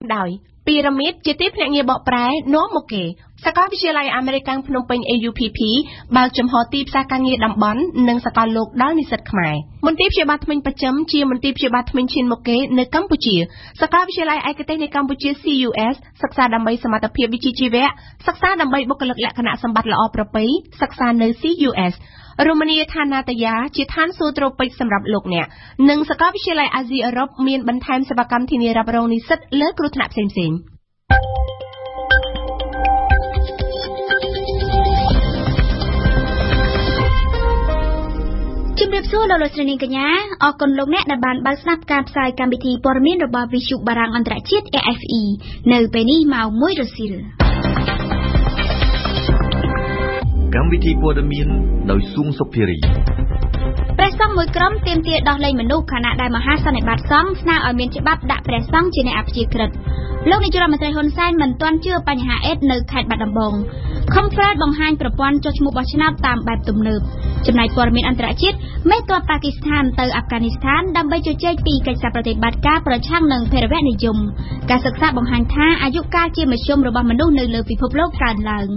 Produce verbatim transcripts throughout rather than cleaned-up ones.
ដោយពីរ៉ាមីតជាទីភ្នាក់ងារបកប្រែនាំមកគេសាកលវិទ្យាល័យអាមេរិកភ្នំពេញ A U P P បើកចំហទីផ្សារការងារតំបន់និងសកលលោកដល់និស្សិតខ្មែរមន្ទីរព្យាបាលថ្មិញប្រចាំជាមន្ទីរព្យាបាលថ្មិញឈានមុខគេនៅកម្ពុជាសាកលវិទ្យាល័យឯកទេសនៃកម្ពុជា C U S សិក្សាដើម្បីសមត្ថភាពវិជ្ជាជីវៈសិក្សាដើម្បីបុគ្គលិកលក្ខណៈសម្បត្តិល្អប្រពៃសិក្សានៅ C U S រមណីយដ្ឋាននាតយាជាឋានសួគ៌ត្រូពិកសម្រាប់លោកអ្នកនិងសាកលវិទ្យាល័យអាស៊ីអឺរ៉ុបមានបន្ថែមសេវាកម្មធានារ៉ាប់រងនិស្សិតលើគ្រោះថ្នាក់ផ្សេងៗជំរាបសួរលោកលោកស្រីនាងកញ្ញាអរគុណលោកអ្នកដែលបានបើកស្ដាប់ការផ្សាយកម្មវិធីព័ត៌មានរបស់ Visu បារាំងអន្តរជាតិ A F E នៅពេលនេះម៉ោងមួយរសៀលកម្មវិធីព័ត៌មានដោយសួងសុភារីព្រះសង្ឃមួយក្រុមទាមទារដោះលែងមនុស្សខណៈដែលមហាសន្និបាតសង្ឃស្នើឲ្យមានច្បាប់ដាក់ព្រះសង្ឃជាអ្នកអព្យាក្រឹតលោកនាយករដ្ឋមន្ត្រីហ៊ុនសែនមិនទាន់ជឿបញ្ហាអេដនៅខេត្តបាត់ដំបង Confred បង្ហាញប្រព័ន្ធចុះឈ្មោះបោះឆ្នោតតាមបែបទំនើបចំណែកព័ត៌មានអន្តរជាតិមេទ័ពប៉ាគីស្ថានទៅអាហ្វហ្គានីស្ថានដើម្បីជជែកពីកិច្ចសហប្រតិបត្តិការប្រឆាំងនឹងភេរវនិយមការសិក្សាបង្ហាញថាអាយុកាលជាមធ្យមរបស់មនុស្សនៅលើពិភពលោកកើនឡើង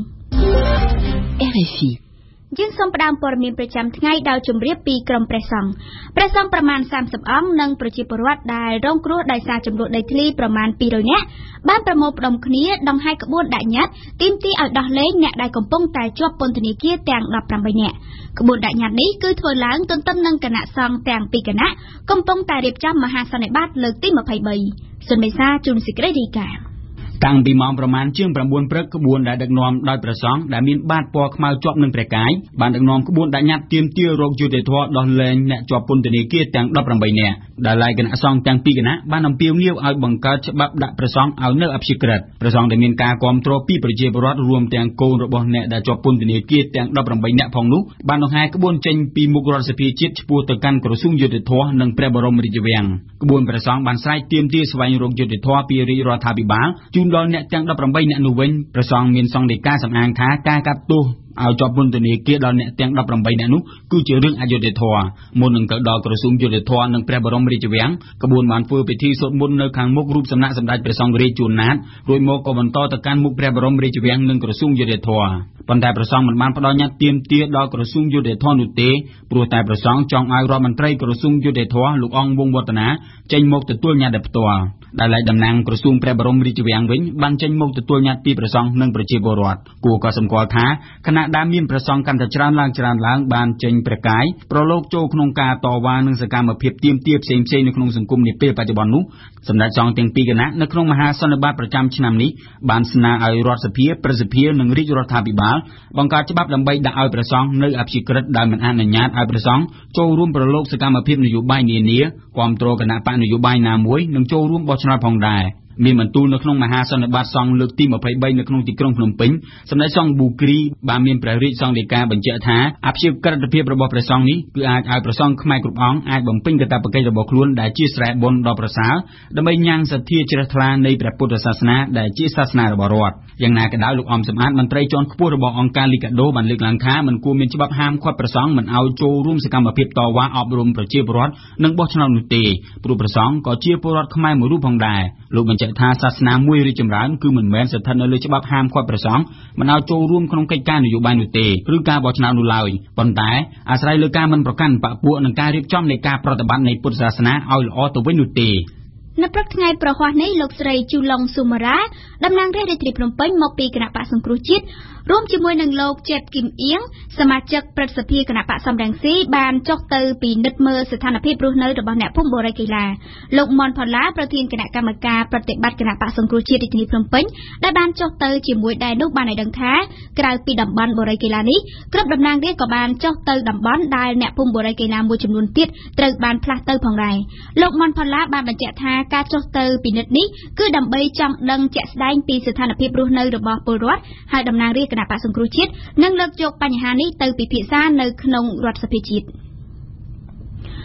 R F I យើងសូមផ្ដើមព័ត៌មានប្រចាំថ្ងៃដោយជម្រាបពីក្រមព្រះសង្ឃព្រះសង្ឃប្រមាណសាមសិបអង្គនិងប្រជាពលរដ្ឋដែលរងគ្រោះដោយសារចំនួនដីធ្លីប្រមាណពីររយនាក់បានប្រមូលផ្ដុំគ្នាដង្ហែក្បួនដាក់ញត្តិទាមទារឲ្យដោះលែងអ្នកដែលកំពុងតែជាប់ពន្ធនាគារទាំងដប់ប្រាំបីនាក់ក្បួនដាក់ញត្តិនេះគឺធ្វើឡើងទន្ទឹមនឹងគណៈសង្ឃទាំងពីរគណៈកំពុងតែរៀបចំមហាសន្និបាតលើកទីម្ភៃបីសុនមេសាជួនសេចក្តីរាយការណ៍តាំងពីម៉ោងប្រមាណជាងប្រាំបួនព្រឹកក្បួនដែលដឹកនាំដោយព្រះសង្ឃដែលមានបាតពណ៌ខ្មៅជាប់នឹងព្រះកាយបានដឹកនាំក្បួនដាក់ញត្តិទាមទាររកយុត្តិធម៌ដោះលែងអ្នកជាប់ពន្ធនាគារទាំងដប់ប្រាំបីនាក់ដែលឡាយគណៈសង្ឃទាំងពីរគណៈបានអំពាវនាវឲ្យបង្កើតច្បាប់ដាក់ព្រះសង្ឃឲ្យនៅអព្យាក្រឹតព្រះសង្ឃដែលមានការគាំទ្រពីប្រជាពលរដ្ឋរួមទាំងកូនរបស់អ្នកដែលជាប់ពន្ធនាគារទាំងដប់ប្រាំបីនាក់ផងនោះបានដង្ហែក្បួនចេញពីមុខរដ្ឋសភាជាតិឆ្ពោះទៅកាន់ក្រសួងយុត្តិធម៌និងព្រះបរមរាជវាំងក្បួនព្រះសង្ឃបានស្រែកទាមទារស្វែងរកយុត្តិធម៌ពីរាជរដ្ឋាភិបាលជូនដល់អ្នកទាំងដប់ប្រាំបីនាក់នោះវិញព្រះសង្ឃមានសង្ឃដីកាសំអាងថាការកាត់ទោសឲ្យជាប់ពន្ធនាគារដល់អ្នកទាំងដប់ប្រាំបីនាក់នោះគឺជារឿងអយុត្តិធម៌មុននឹងទៅដល់ក្រសួងយុត្តិធម៌និងព្រះបរមរាជវាំងក្បួនបានធ្វើពិធីសូត្រមន្តនៅខាងមុខរូបសំណាកសម្ដេចព្រះសង្ឃរាជជួនណាតរួចមកក៏បន្តទៅកាន់មុខព្រះបរមរាជវាំងនិងក្រសួងយុត្តិធម៌ប៉ុន្តែព្រះសង្ឃមិនបានផ្ដល់ញត្តិទាមទារដល់ក្រសួងយុត្តិធម៌នោះទេព្រោះតែព្រះសង្ឃចង់ឲ្យរដ្ឋមន្ត្រីក្រសួងយុត្តិធម៌លោកអង្គវង្សវឌ្ឍនាចេញមកទទួលញត្តិដោយផ្ទាល់ដែលឡែកតំណាងក្រសួងព្រះបរមរាជវាំងវិញបានចេញមកទទួលញត្តិពីព្រះសង្ឃនិងប្រជាពលរដ្ឋគួរក៏សម្គាល់ថាគណៈដែលមានព្រះសង្ឃកាន់តែច្រើនឡើងច្រើនឡើងបានចេញព្រះកាយប្រឡូកចូលក្នុងការតវ៉ានឹងសកម្មភាពទាមទារផ្សេងៗនៅក្នុងសង្គមនាពេលបច្ចុប្បន្ននោះសម្ដេចសង្ឃទាំងពីរគណៈនៅក្នុងមហាសន្និបាតប្រចាំឆ្នាំនេះបានស្នើឲ្យរដ្ឋសភាប្រសិទ្ធភាពនិងរាជរដ្ឋាភិបាលបង្កើតច្បាប់ដើម្បីដាក់ឲ្យព្រះសង្ឃនៅអព្យាក្រឹតដែលមិនអនុញ្ញាតឲ្យព្រះសង្ឃចូលរួមប្រឡូកសកម្មភាពនយោបាយនានាគាំទ្រគណៈបកនយោបាយណាមួយនិងចូលរួមបោះឆ្នោតផងដែរមានបន្ទូលនៅក្នុងមហាសន្និបាតសង្ឃលើកទីម្ភៃបីនៅក្នុងទីក្រុងភ្នំពេញសម្ដេចសង្ឃប៊ូគ្រីបានមានព្រះរាជសង្ឃដីកាបញ្ជាក់ថាអព្យាក្រឹតភាពរបស់ព្រះសង្ឃនេះគឺអាចឲ្យព្រះសង្ឃខ្មែរគ្រប់អង្គអាចបំពេញកាតព្វកិច្ចរបស់ខ្លួនដែលជាស្រែបុណ្យដ៏ប្រសើរដើម្បីញ៉ាំងសទ្ធាជ្រះថ្លានៃព្រះពុទ្ធសាសនាដែលជាសាសនារបស់រដ្ឋយ៉ាងណាក៏ដោយលោកអំសំអាតមន្ត្រីជាន់ខ្ពស់របស់អង្គការលីកាដូបានលើកឡើងថាមិនគួរមានច្បាប់ហាមឃាត់ព្រះសង្ឃមិនឲ្យចូលរួមសកម្មភាពតវ៉ាអប់រំប្រជាពលរដ្ឋនិងបោះឆ្នោតនោះទេព្រោះព្រះសង្ឃក៏ជាពលរដ្ឋខ្មែរមួយរូបផងដែរលោកបញ្ជាក់ថាសាសនាមួយរីកចម្រើនគឺមិនមែនស្ថិតនៅលើច្បាប់ហាមឃាត់ព្រះសង្ឃមិនឲ្យចូលរួមក្នុងកិច្ចការនយោបាយនោះទេឬការបោះឆ្នោតនោះឡើយប៉ុន្តែអាស្រ័យលើការមិនប្រកាន់បកពួកនិងការរៀបចំនៃការប្រតិបត្តិនៃពុទ្ធសាសនាឲ្យល្អទៅវិញនោះទេនៅព្រឹកថ្ងៃប្រហ័សនេះលោកស្រីជូឡុងស៊ូម៉ារ៉ាតំណាងរាស្ត្ររាជធានីភ្នំពេញមកពីគណៈបកសង្គ្រោះជាតិរួមជាមួយនឹងលោកជេតគឹមអៀងសមាជិកព្រឹទ្ធសភាគណៈបកសំរងស៊ីបានចុះទៅពិនិត្យមើលស្ថានភាពរស់នៅរបស់អ្នកភូមិបូរីកីឡាលោកមនផល្លាប្រធានគណៈកម្មការប្រតិបត្តិគណៈបកសង្គ្រោះជាតិរាជធានីភ្នំពេញដែលបានចុះទៅជាមួយដែរនោះបានឲ្យដឹងថាក្រៅពីតំបន់បូរីកីឡានេះក្រុមតំណាងរាស្ត្រក៏បានចុះទៅតំបន់ដែលអ្នកភូមិបូរីកីឡាមួយចំនួនទៀតត្រូវបានផ្លាស់ទៅផងដែរលោកមនផល្លាបានបញ្ជាក់ថាការចុះទៅពិនិត្យនេះគឺដើម្បីចង់ដឹងជាក់ស្ដែងពីស្ថានភាពរស់នៅរបស់ពលរដ្ឋហើយតំណាងរាស្ត្រគណៈបកសង្គ្រោះជាតិនឹងលើកយកបញ្ហានេះទៅពិភាក្សានៅក្នុងរដ្ឋសភាជាតិប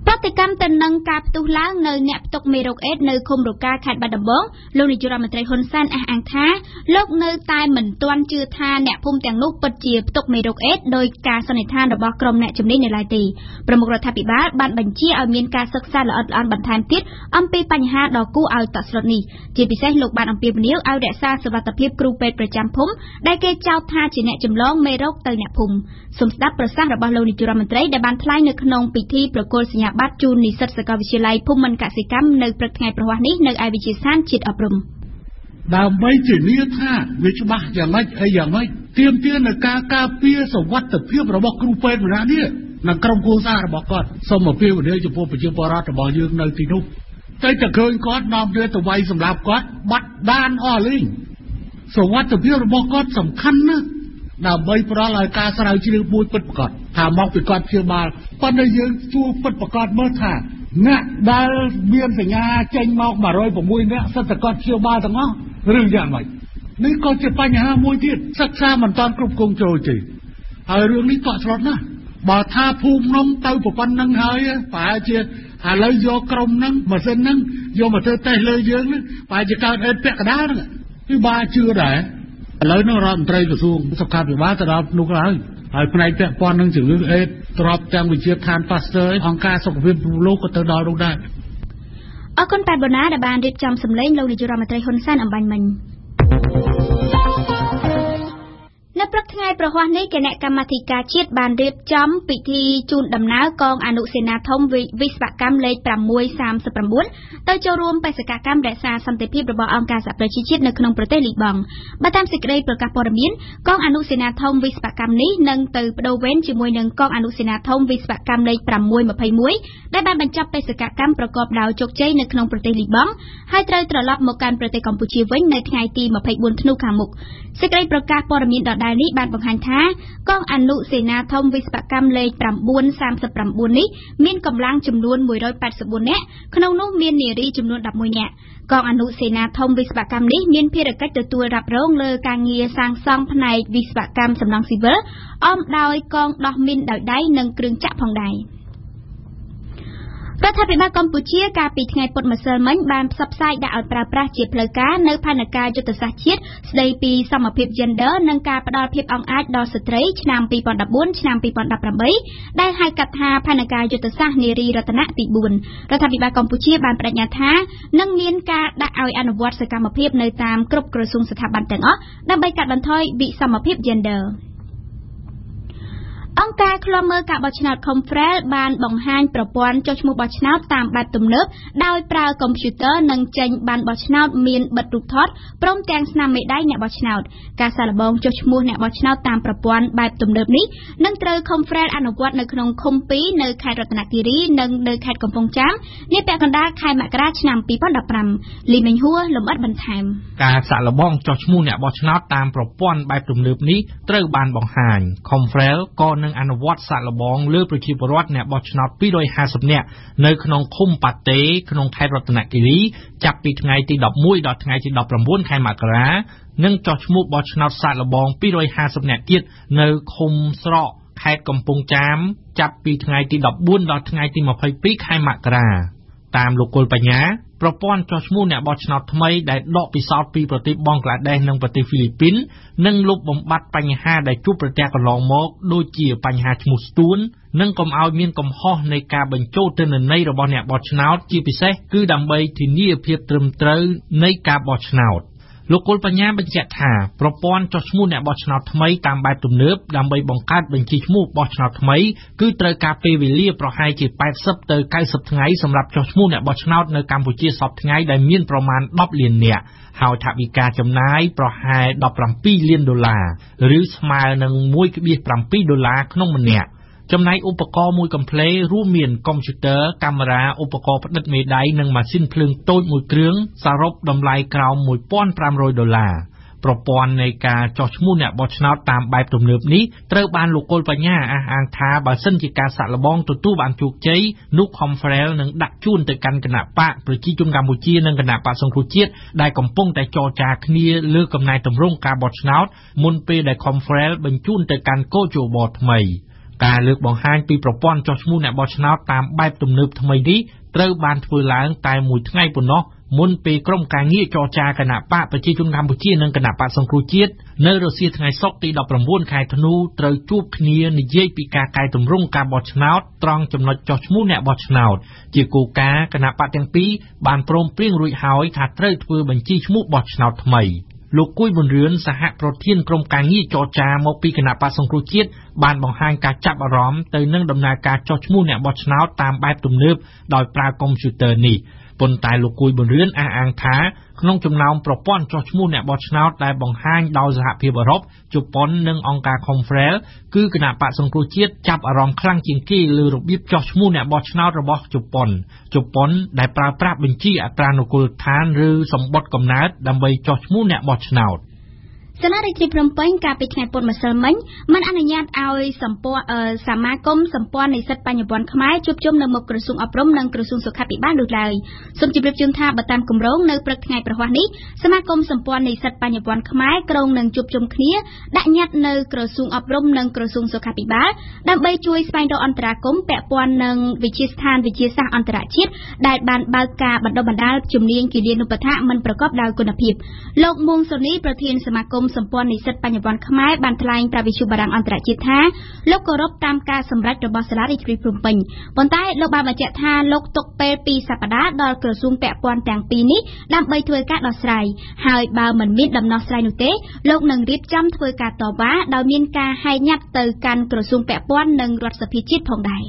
ប្រតិកម្មទៅនឹងការផ្ទុះឡើងនៅអ្នកផ្ទុកមេរោគអេដនៅឃុំរកាខេត្តបាត់ដំបងលោកនាយករដ្ឋមន្ត្រីហ៊ុនសែនអះអាងថាលោកនៅតែមិនទាន់ជឿថាអ្នកភូមិទាំងនោះពិតជាផ្ទុកមេរោគអេដដោយការសន្និដ្ឋានរបស់ក្រុមអ្នកជំនាញនៅឡើយទេប្រមុខរដ្ឋាភិបាលបានបញ្ជាឲ្យមានការសិក្សាល្អិតល្អន់បន្ថែមទៀតអំពីបញ្ហាដ៏គួរឲ្យតក់ស្លុតនេះជាពិសេសលោកបានអំពាវនាវឲ្យរក្សាសុវត្ថិភាពគ្រូពេទ្យប្រចាំភូមិដែលគេចោទថាជាអ្នកចម្លងមេរោគទៅអ្នកភូមិសូមស្ដាប់ប្រសាសន៍របស់លោកនាយករដ្ឋមន្ត្រីដែលបានថ្លែងនៅក្នុងពិធីប្រគល់សញ្ញាបត្រជូននិស្សិតសាកលវិទ្យាល័យភូមិន្ទកសិកម្មនៅព្រឹកថ្ងៃប្រហ័សនេះនៅឯវិទ្យាស្ថានជាតិអប់រំដើម្បីធានាថាវាច្បាស់យ៉ាងម៉េចអីយ៉ាងម៉េចទាមទារនៅការការពារសុវត្ថិភាពរបស់គ្រូពេទ្យម្នាក់នេះនិងក្រុមគ្រួសាររបស់គាត់សូមអពាហ៍ពិពាហ៍ចំពោះប្រជាពលរដ្ឋរបស់យើងនៅទីនោះតែតែឃើញគាត់នាំគ្នាទៅវាយសម្លាប់គាត់បាត់ដានអស់លេងសុវត្ថិភាពរបស់គាត់សំខាន់ណាស់ដើម្បីផ្ដល់ឲ្យការស្រាវជ្រាវមួយពិតប្រាកដថាមកពីគាត់ព្យាបាលប៉ុន្តែយើងជួពិតប្រាកដមើលថាអ្នកដែលមានសញ្ញាចេញមកone oh sixនាក់សិតតែគាត់ព្យាបាលទាំងអស់ឬយ៉ាងម៉េចនេះក៏ជាបញ្ហាមួយទៀតសិក្សាមិនតាន់គ្រប់គ្រងចូលទេហើយរឿងនេះតក់ស្លុតណាស់បើថាភូមិនោះទៅប្រព័ន្ធនឹងហើយប្រហែលជាឥឡូវយកក្រុមហ្នឹងម៉ាស៊ីនហ្នឹងយកមកធ្វើតេស្តលើយើងហ្នឹងប្រហែលជាកើតអេតពាក់កណ្ដាលហ្នឹងគឺបាទជឿដែរឥឡូវនោះរដ្ឋមន្ត្រីក្រសួងសុខាភិបាលទៅដល់នោះហើយហើយផ្នែកពាក់ព័ន្ធនឹងជំងឺអេដទ្របទាំងវិជាឋានប៉ាស្ទ័រអង្គការសុខភាពលោកក៏ទៅដល់នោះដែរអរគុណប៉ែតបូណាដែលបានរៀបចំសម្លេងលោកនាយករដ្ឋមន្ត្រីហ៊ុនសែនអំបញ្ញមិញនៅព្រឹកថ្ងៃប្រហ័សនេះគណៈកម្មាធិការជាតិបានរៀបចំពិធីជូនដំណើរកងអនុសេនាធំវិស្វកម្មលេខsix thirty nineទៅចូលរួមបេសកកម្មរក្សាសន្តិភាពរបស់អង្គការសហប្រជាជាតិនៅក្នុងប្រទេសលីបង់បើតាមសេចក្តីប្រកាសព័ត៌មានកងអនុសេនាធំវិស្វកម្មនេះនឹងទៅបដូរវេនជាមួយនឹងកងអនុសេនាធំវិស្វកម្មលេខsix twenty-oneដែលបានបញ្ចប់បេសកកម្មប្រកបដោយជោគជ័យនៅក្នុងប្រទេសលីបង់ហើយត្រូវត្រឡប់មកកាន់ប្រទេសកម្ពុជាវិញនៅថ្ងៃទីtwenty-fourធ្នូខាងមុខសេចក្តីប្រកាសព័ត៌មានដដែលនេះបានបង្ហាញថាកងអនុសេនាធំវិស្វកម្មលេខnine thirty-nineនេះមានកម្លាំងចំនួនone hundred eighty-fourនាក់ក្នុងនោះមាននារីចំនួនelevenនាក់កងអនុសេនាធំវិស្វកម្មនេះមានភារកិច្ចទទួលរ៉ាប់រងលើការងារសាងសង់ផ្នែកវិស្វកម្មសំណង់ស៊ីវិលអមដោយកងដោះមីនដោយដៃនិងគ្រឿងចក្រផងដែររដ្ឋាភិបាលកម្ពុជាកាលពីថ្ងៃពុធម្សិលមិញបានផ្សព្វផ្សាយដាក់ឲ្យប្រើប្រាស់ជាផ្លូវការនៅផែនការយុទ្ធសាស្ត្រជាតិស្ដីពីសមភាព Gender និងការផ្ដល់ភាពអង្អាចដល់ស្ត្រីឆ្នាំtwenty fourteenឆ្នាំtwenty eighteenដែលហៅកាត់ថាផែនការយុទ្ធសាស្ត្រនារីរតនៈទីfourរដ្ឋាភិបាលកម្ពុជាបានបដិញ្ញាថានឹងមានការដាក់ឲ្យអនុវត្តសកម្មភាពនៅតាមគ្រប់ក្រសួងស្ថាប័នទាំងអស់ដើម្បីកាត់បន្ថយវិសមភាព Genderអង្គការឃ្លាំមើលការបោះឆ្នោត Confrel បានបង្ហាញប្រព័ន្ធចុះឈ្មោះបោះឆ្នោតតាមបែបទំនើបដោយប្រើកុំព្យូទ័រនិងចេញបានបោះឆ្នោតមានបិទរូបថតព្រមទាំងស្នាមមេដៃអ្នកបោះឆ្នោតការសាកល្បងចុះឈ្មោះអ្នកបោះឆ្នោតតាមប្រព័ន្ធបែបទំនើបនេះនឹងត្រូវ Confrel អនុវត្តនៅក្នុងឃុំtwoនៅខេត្តរតនគិរីនិងនៅខេត្តកំពង់ចាមនាពេលកណ្ដាលខែមករាឆ្នាំtwenty fifteenលីមេងហួរលំអិតបន្ថែមការសាកល្បងចុះឈ្មោះអ្នកបោះឆ្នោតតាមប្រព័ន្ធបែបទំនើបនេះត្រូវបានបង្ហាញ Confrel ក៏នឹងអនុវត្តសាកល្បងលើប្រជាពលរដ្ឋអ្នកបោះឆ្នោតtwo hundred fiftyនាក់នៅក្នុងឃុំប៉ាតេក្នុងខេត្តរតនគិរីចាប់ពីថ្ងៃទីelevenដល់ថ្ងៃទីnineteenខែមករានិងចុះឈ្មោះបោះឆ្នោតសាកល្បងtwo hundred fiftyនាក់ទៀតនៅឃុំស្រកខេត្តកំពង់ចាមចាប់ពីថ្ងៃទីfourteenដល់ថ្ងៃទីtwenty-twoខែមករាតាមលោកគុលបញ្ញាប្រព័ន្ធចុះឈ្មោះអ្នកបោះឆ្នោតថ្មីដែលដកពិសោធន៍ពីប្រទេសបង់ក្លាដេសនិងប្រទេសហ្វីលីពីននឹងលុបបំបាត់បញ្ហាដែលជួបប្រទះកន្លងមកដូចជាបញ្ហាឈ្មោះស្ទួននិងកុំឲ្យមានកំហុសនៃការបញ្ចូលទិន្នន័យរបស់អ្នកបោះឆ្នោតជាពិសេសគឺដើម្បីធានាភាពត្រឹមត្រូវនៃការបោះឆ្នោតលោកគុលបញ្ញាបញ្ជាក់ថាប្រព័ន្ធចុះឈ្មោះអ្នកបោះឆ្នោតថ្មីតាមបែបទំនើបដើម្បីបង្កើតបញ្ជីឈ្មោះបោះឆ្នោតថ្មីគឺត្រូវការពេលវេលាប្រហែលជាeightyទៅninetyថ្ងៃសម្រាប់ចុះឈ្មោះអ្នកបោះឆ្នោតនៅកម្ពុជាសពថ្ងៃដែលមានប្រមាណtenលាននាក់ហើយថវិកាចំណាយប្រហែលseventeenលានដុល្លារឬស្មើនឹង one point seven ដុល្លារក្នុងម្នាក់ចំណែកឧបករណ៍មួយកំប្លែរួមមានកុំព្យូទ័រកាមេរ៉ាឧបករណ៍ផ្ដិតមេដៃនិងម៉ាស៊ីនភ្លើងតូចមួយគ្រឿងសរុបតម្លៃក្រោមfifteen hundredដុល្លារប្រព័ន្ធនៃការចុះឈ្មោះអ្នកបោះឆ្នោតតាមបែបទំនើបនេះត្រូវបានលោកគុលបញ្ញាអះអាងថាបើសិនជាការសាកល្បងទទួលបានជោគជ័យនោះ Confrel នឹងដាក់ជូនទៅកាន់គណៈបកប្រជាជនកម្ពុជានិងគណៈបកសង្គ្រោះជាតិដែលកំពុងតែចរចាគ្នាលើកំណែទម្រង់ការបោះឆ្នោតមុនពេលដែល Confrel បញ្ជូនទៅកាន់កោជបថ្មីការលើកបង្ហាញពីប្រព័ន្ធចុះឈ្មោះអ្នកបោះឆ្នោតតាមបែបទំនើបថ្មីនេះត្រូវបានធ្វើឡើងតែមួយថ្ងៃប៉ុណ្ណោះមុនពេលក្រុមការងារចរចាគណៈបកប្រជាជនកម្ពុជានិងគណៈបកសង្គ្រោះជាតិនៅរសៀលថ្ងៃសុក្រទីដប់ប្រាំបួនខែធ្នូត្រូវជួបគ្នានិយាយពីការកែតម្រង់ការបោះឆ្នោតត្រង់ចំណុចចុះឈ្មោះអ្នកបោះឆ្នោតជាគោលការណ៍គណៈបកទាំងពីរបានព្រមព្រៀងរួចហើយថាត្រូវធ្វើបញ្ជីឈ្មោះបោះឆ្នោតថ្មីលោកគួយប៊ុនរឿនសហប្រធានក្រុមការងារចរចាមកពីគណៈបក្សសង្គ្រោះជាតិបានបង្ហាញការចាប់អារម្មណ៍ទៅនឹងដំណើរការចុះឈ្មោះអ្នកបោះឆ្នោតតាមបែបទំនើបដោយប្រើកុំព្យូទ័រនេះប៉ុន្តែលោកគួយប៊ុនរឿនអះអាងថាក្នុងចំណោមប្រព័ន្ធចុះឈ្មោះអ្នកបោះឆ្នោតដែលបង្ហាញដោយសហភាពអឺរ៉ុបជប៉ុននិងអង្គការ Confrel គឺគណៈបក្សសង្គ្រោះជាតិចាប់អារម្មណ៍ខ្លាំងជាងគេលើរបៀបចុះឈ្មោះអ្នកបោះឆ្នោតរបស់ជប៉ុនជប៉ុនដែលប្រើប្រាស់បញ្ជីអត្រានុកូលដ្ឋានឬសម្បត្តិកំណើតដើម្បីចុះឈ្មោះអ្នកបោះឆ្នោតសាលារដ្ឋាភិបាលភ្នំពេញកាលពីថ្ងៃពុធម្សិលមិញមិនអនុញ្ញាតឲ្យសម្ព័ន្ធសមាគមសម្ព័ន្ធនិស្សិតបញ្ញវន្តខ្មែរជួបជុំនៅមុខក្រសួងអប់រំនិងក្រសួងសុខាភិបាលនោះឡើយសូមជម្រាបជូនថាបើតាមគម្រោងនៅព្រឹកថ្ងៃប្រហ័សនេះសមាគមសម្ព័ន្ធនិស្សិតបញ្ញវន្តខ្មែរក្រុងនឹងជួបជុំគ្នាដាក់ញត្តិនៅក្រសួងអប់រំនិងក្រសួងសុខាភិបាលដើម្បីជួយស្វែងរកអន្តរាគមន៍ពាក់ព័ន្ធនឹងវិទ្យាស្ថានវិទ្យាសាស្ត្រអន្តរជាតិដែលបានបើកការបណ្ដុះបណ្ដាលជំនាញគិលានុបដ្ឋាមិនប្រកបដោយគុណភាពលោកមួងសូនីប្រធានសមាគមសម្ព័ន្ធនិស្សិតបញ្ញវន្តខ្មែរបានថ្លែងប្រាប់វិទ្យុបារាំងអន្តរជាតិថាលោកគោរពតាមការសម្រេចរបស់សាលារដ្ឋាភិបាលភ្នំពេញប៉ុន្តែលោកបានបញ្ជាក់ថាលោកទុកពេលពីរសប្តាហ៍ដល់ក្រសួងពាក់ព័ន្ធទាំងពីរនេះដើម្បីធ្វើការដោះស្រាយហើយបើមិនមានដំណោះស្រាយនោះទេលោកនឹងរៀបចំធ្វើការតវ៉ាដោយមានការហែកញត្តិទៅកាន់ក្រសួងពាក់ព័ន្ធនិងរដ្ឋសភាជាតិផងដែរ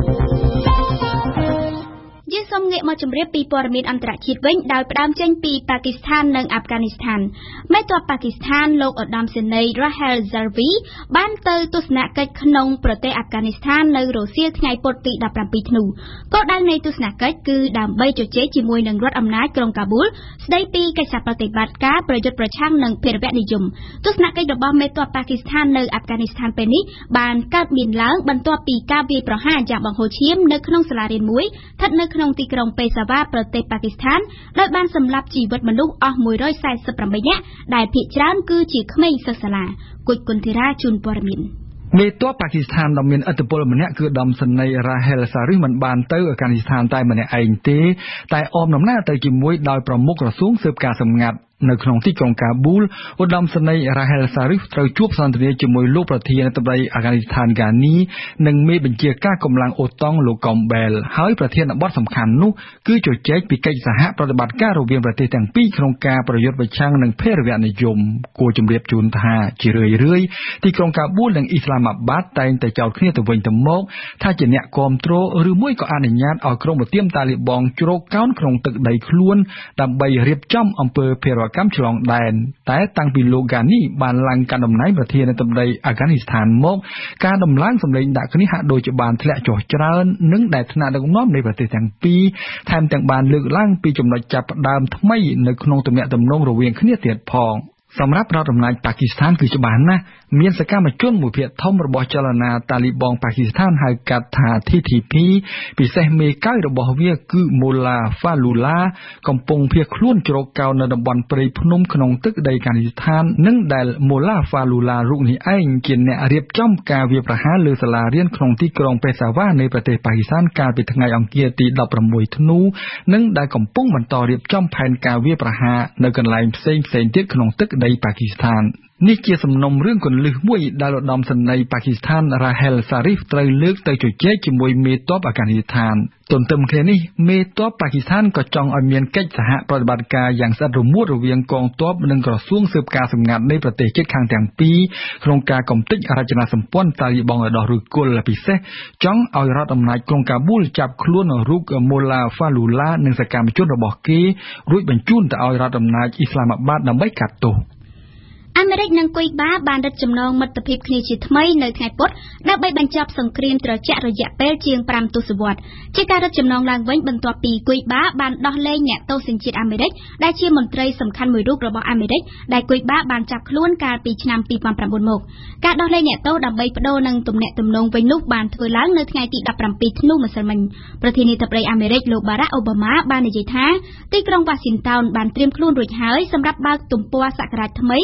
យើងសូមងាកមកជម្រាបពីព័ត៌មានអន្តរជាតិវិញដោយផ្ដើមចេញពីប៉ាគីស្ថាននិងអាហ្វហ្គានីស្ថានមេទ័ពប៉ាគីស្ថានលោកឧត្តមសេនីយ៍ Rahel Zarvi បានទៅទស្សនកិច្ចក្នុងប្រទេសអាហ្វហ្គានីស្ថាននៅរសៀលថ្ងៃពុធទីដប់ប្រាំពីរធ្នូគោលដៅនៃទស្សនកិច្ចគឺដើម្បីជជែកជាមួយនឹងរដ្ឋអំណាចក្រុងកាប៊ូលស្ដីពីកិច្ចសហប្រតិបត្តិការប្រយុទ្ធប្រឆាំងនឹងភេរវនិយមទស្សនកិច្ចរបស់មេទ័ពប៉ាគីស្ថាននៅអាហ្វហ្គានីស្ថានពេលនេះបានកើតមានឡើងបន្ទាប់ពីការវាយប្រហារយ៉ាងបង្ហូរឈាមនៅក្នុងសាលារៀនមួយស្ថិតនៅក្នុងទីក្រុងពេសាវ៉ាប្រទេសប៉ាគីស្ថានដោយបានសម្លាប់ជីវិតមនុស្សអស់មួយរយសែសិបប្រាំបីនាក់ដែលភាគច្រើនគឺជាក្មេងសិស្សសាលាគុជគុនធីរ៉ាជូនព័ត៌មានមេទ័ពប៉ាគីស្ថានដ៏មានឥទ្ធិពលម្នាក់គឺឧត្តមសេនីយ៍ Rahel Zarif មិនបានទៅអាហ្វហ្គានីស្ថានតែម្នាក់ឯងទេតែអមដំណើរទៅជាមួយដោយប្រមុខក្រសួងស៊ើបការសម្ងាត់នៅក្នុងទីក្រុងកាប៊ូលឧត្តមសេនីយ៍ Rahel Zarif ត្រូវជួបសន្ទនាជាមួយលោកប្រធានាធិបតីអាហ្វហ្គានីស្ថាន Ghani និងមេបញ្ជាការកម្លាំងអូតង់លោកកំបែលហើយប្រធានបទសំខាន់នោះគឺជជែកពីកិច្ចសហប្រតិបត្តិការរវាងប្រទេសទាំងពីរក្នុងការប្រយុទ្ធប្រឆាំងនឹងភេរវនិយមគួរជម្រាបជូនថាជារឿយៗទីក្រុងកាប៊ូលនិងអ៊ីស្លាមាបាតតែងតែចោទគ្នាទៅវិញទៅមកថាជាអ្នកគាំទ្រឬមួយក៏អនុញ្ញាតឲ្យក្រុមប្រទាមតាលីបង់ជ្រកកោនក្នុងទឹកដីខ្លួនដើម្បីរៀបចំអំពើភេរវកម្មឆ្លងដែនតែតាំងពីលោក Ghani បានឡើងកាន់តំណែងប្រធានាធិបតីអាហ្វហ្គានីស្ថានមកការដំឡើងសម្លេងដាក់គ្នាហាក់ដូចជាបានធ្លាក់ចុះច្រើននិងដែលថ្នាក់ដឹកនាំនៃប្រទេសទាំងពីរថែមទាំងបានលើកឡើងពីចំណុចចាប់ផ្ដើមថ្មីនៅក្នុងទំនាក់ទំនងរវាងគ្នាទៀតផងសម្រាប់រដ្ឋអំណាចប៉ាគីស្ថានគឺច្បាស់ណាស់មានសកម្មជនមួយភាគធំរបស់ចលនាតាលីបង់ប៉ាគីស្ថានហៅកាត់ថា T T P ពិសេសមេកៅរបស់វាគឺ Mullah Fallullah កំពុងភៀសខ្លួនជ្រកកោននៅតំបន់ព្រៃភ្នំក្នុងទឹកដីអាហ្វហ្គានីស្ថាននិងដែល Mullah Fallullah រូបនេះឯងជាអ្នករៀបចំការវាយប្រហារលើសាលារៀនក្នុងទីក្រុងពេសាវ៉ានៃប្រទេសប៉ាគីស្ថានកាលពីថ្ងៃអង្គារទីដប់ប្រាំមួយធ្នូនិងដែលកំពុងបន្តរៀបចំផែនការវាយប្រហារនៅកន្លែងផ្សេងៗទៀតក្នុងទឹកដីប៉ាគីស្ថាននេះជាសំណុំរឿងគន្លឹះមួយដែលឧត្តមសេនីយ៍ប៉ាគីស្ថាន Rahel Zarif ត្រូវលើកទៅជជែកជាមួយមេទ័ពអាហ្វហ្គានីស្ថានទន្ទឹមគ្នានេះមេទ័ពប៉ាគីស្ថានក៏ចង់ឲ្យមានកិច្ចសហប្រតិបត្តិការយ៉ាងស្អិតរមួតរវាងកងទ័ពនិងក្រសួងស៊ើបការសម្ងាត់នៃប្រទេសជិតខាងទាំងពីរក្នុងការកំទេចរចនាសម្ព័ន្ធតាលីបង់ឲ្យដោះឬគល់ពិសេសចង់ឲ្យរដ្ឋអំណាចក្រុងកាប៊ូលចាប់ខ្លួនរូប Mullah Fallullah និងសកម្មជនរបស់គេរួចបញ្ជូនទៅឲ្យរដ្ឋអំណាចអ៊ីស្លាមាបាតដើម្បីកាត់ទោសអាមេរិកនិងគុយបាបានរឹតចំណងមិត្តភាពគ្នាជាថ្មីនៅថ្ងៃពុធដើម្បីបញ្ចប់សង្គ្រាមត្រជាក់រយៈពេលជាងប្រាំទសវត្សរ៍ជាការរឹតចំណងឡើងវិញបន្ទាប់ពីគុយបាបានដោះលែងអ្នកទោសសញ្ជាតិអាមេរិកដែលជាមន្ត្រីសំខាន់មួយរូបរបស់អាមេរិកដែលគុយបាបានចាប់ខ្លួនកាលពីឆ្នាំពីរពាន់ប្រាំបួនមកការដោះលែងអ្នកទោសដើម្បីបដូរនឹងទំនាក់ទំនងវិញនោះបានធ្វើឡើងនៅថ្ងៃទីដប់ប្រាំពីរធ្នូម្សិលមិញប្រធានាធិបតីអាមេរិកលោក Barack Obama បាននិយាយថាទីក្រុង Washington បានត្រៀមខ្លួនរួចហើយសម្រាប់បើកទំព័រសក្ការៈថ្មី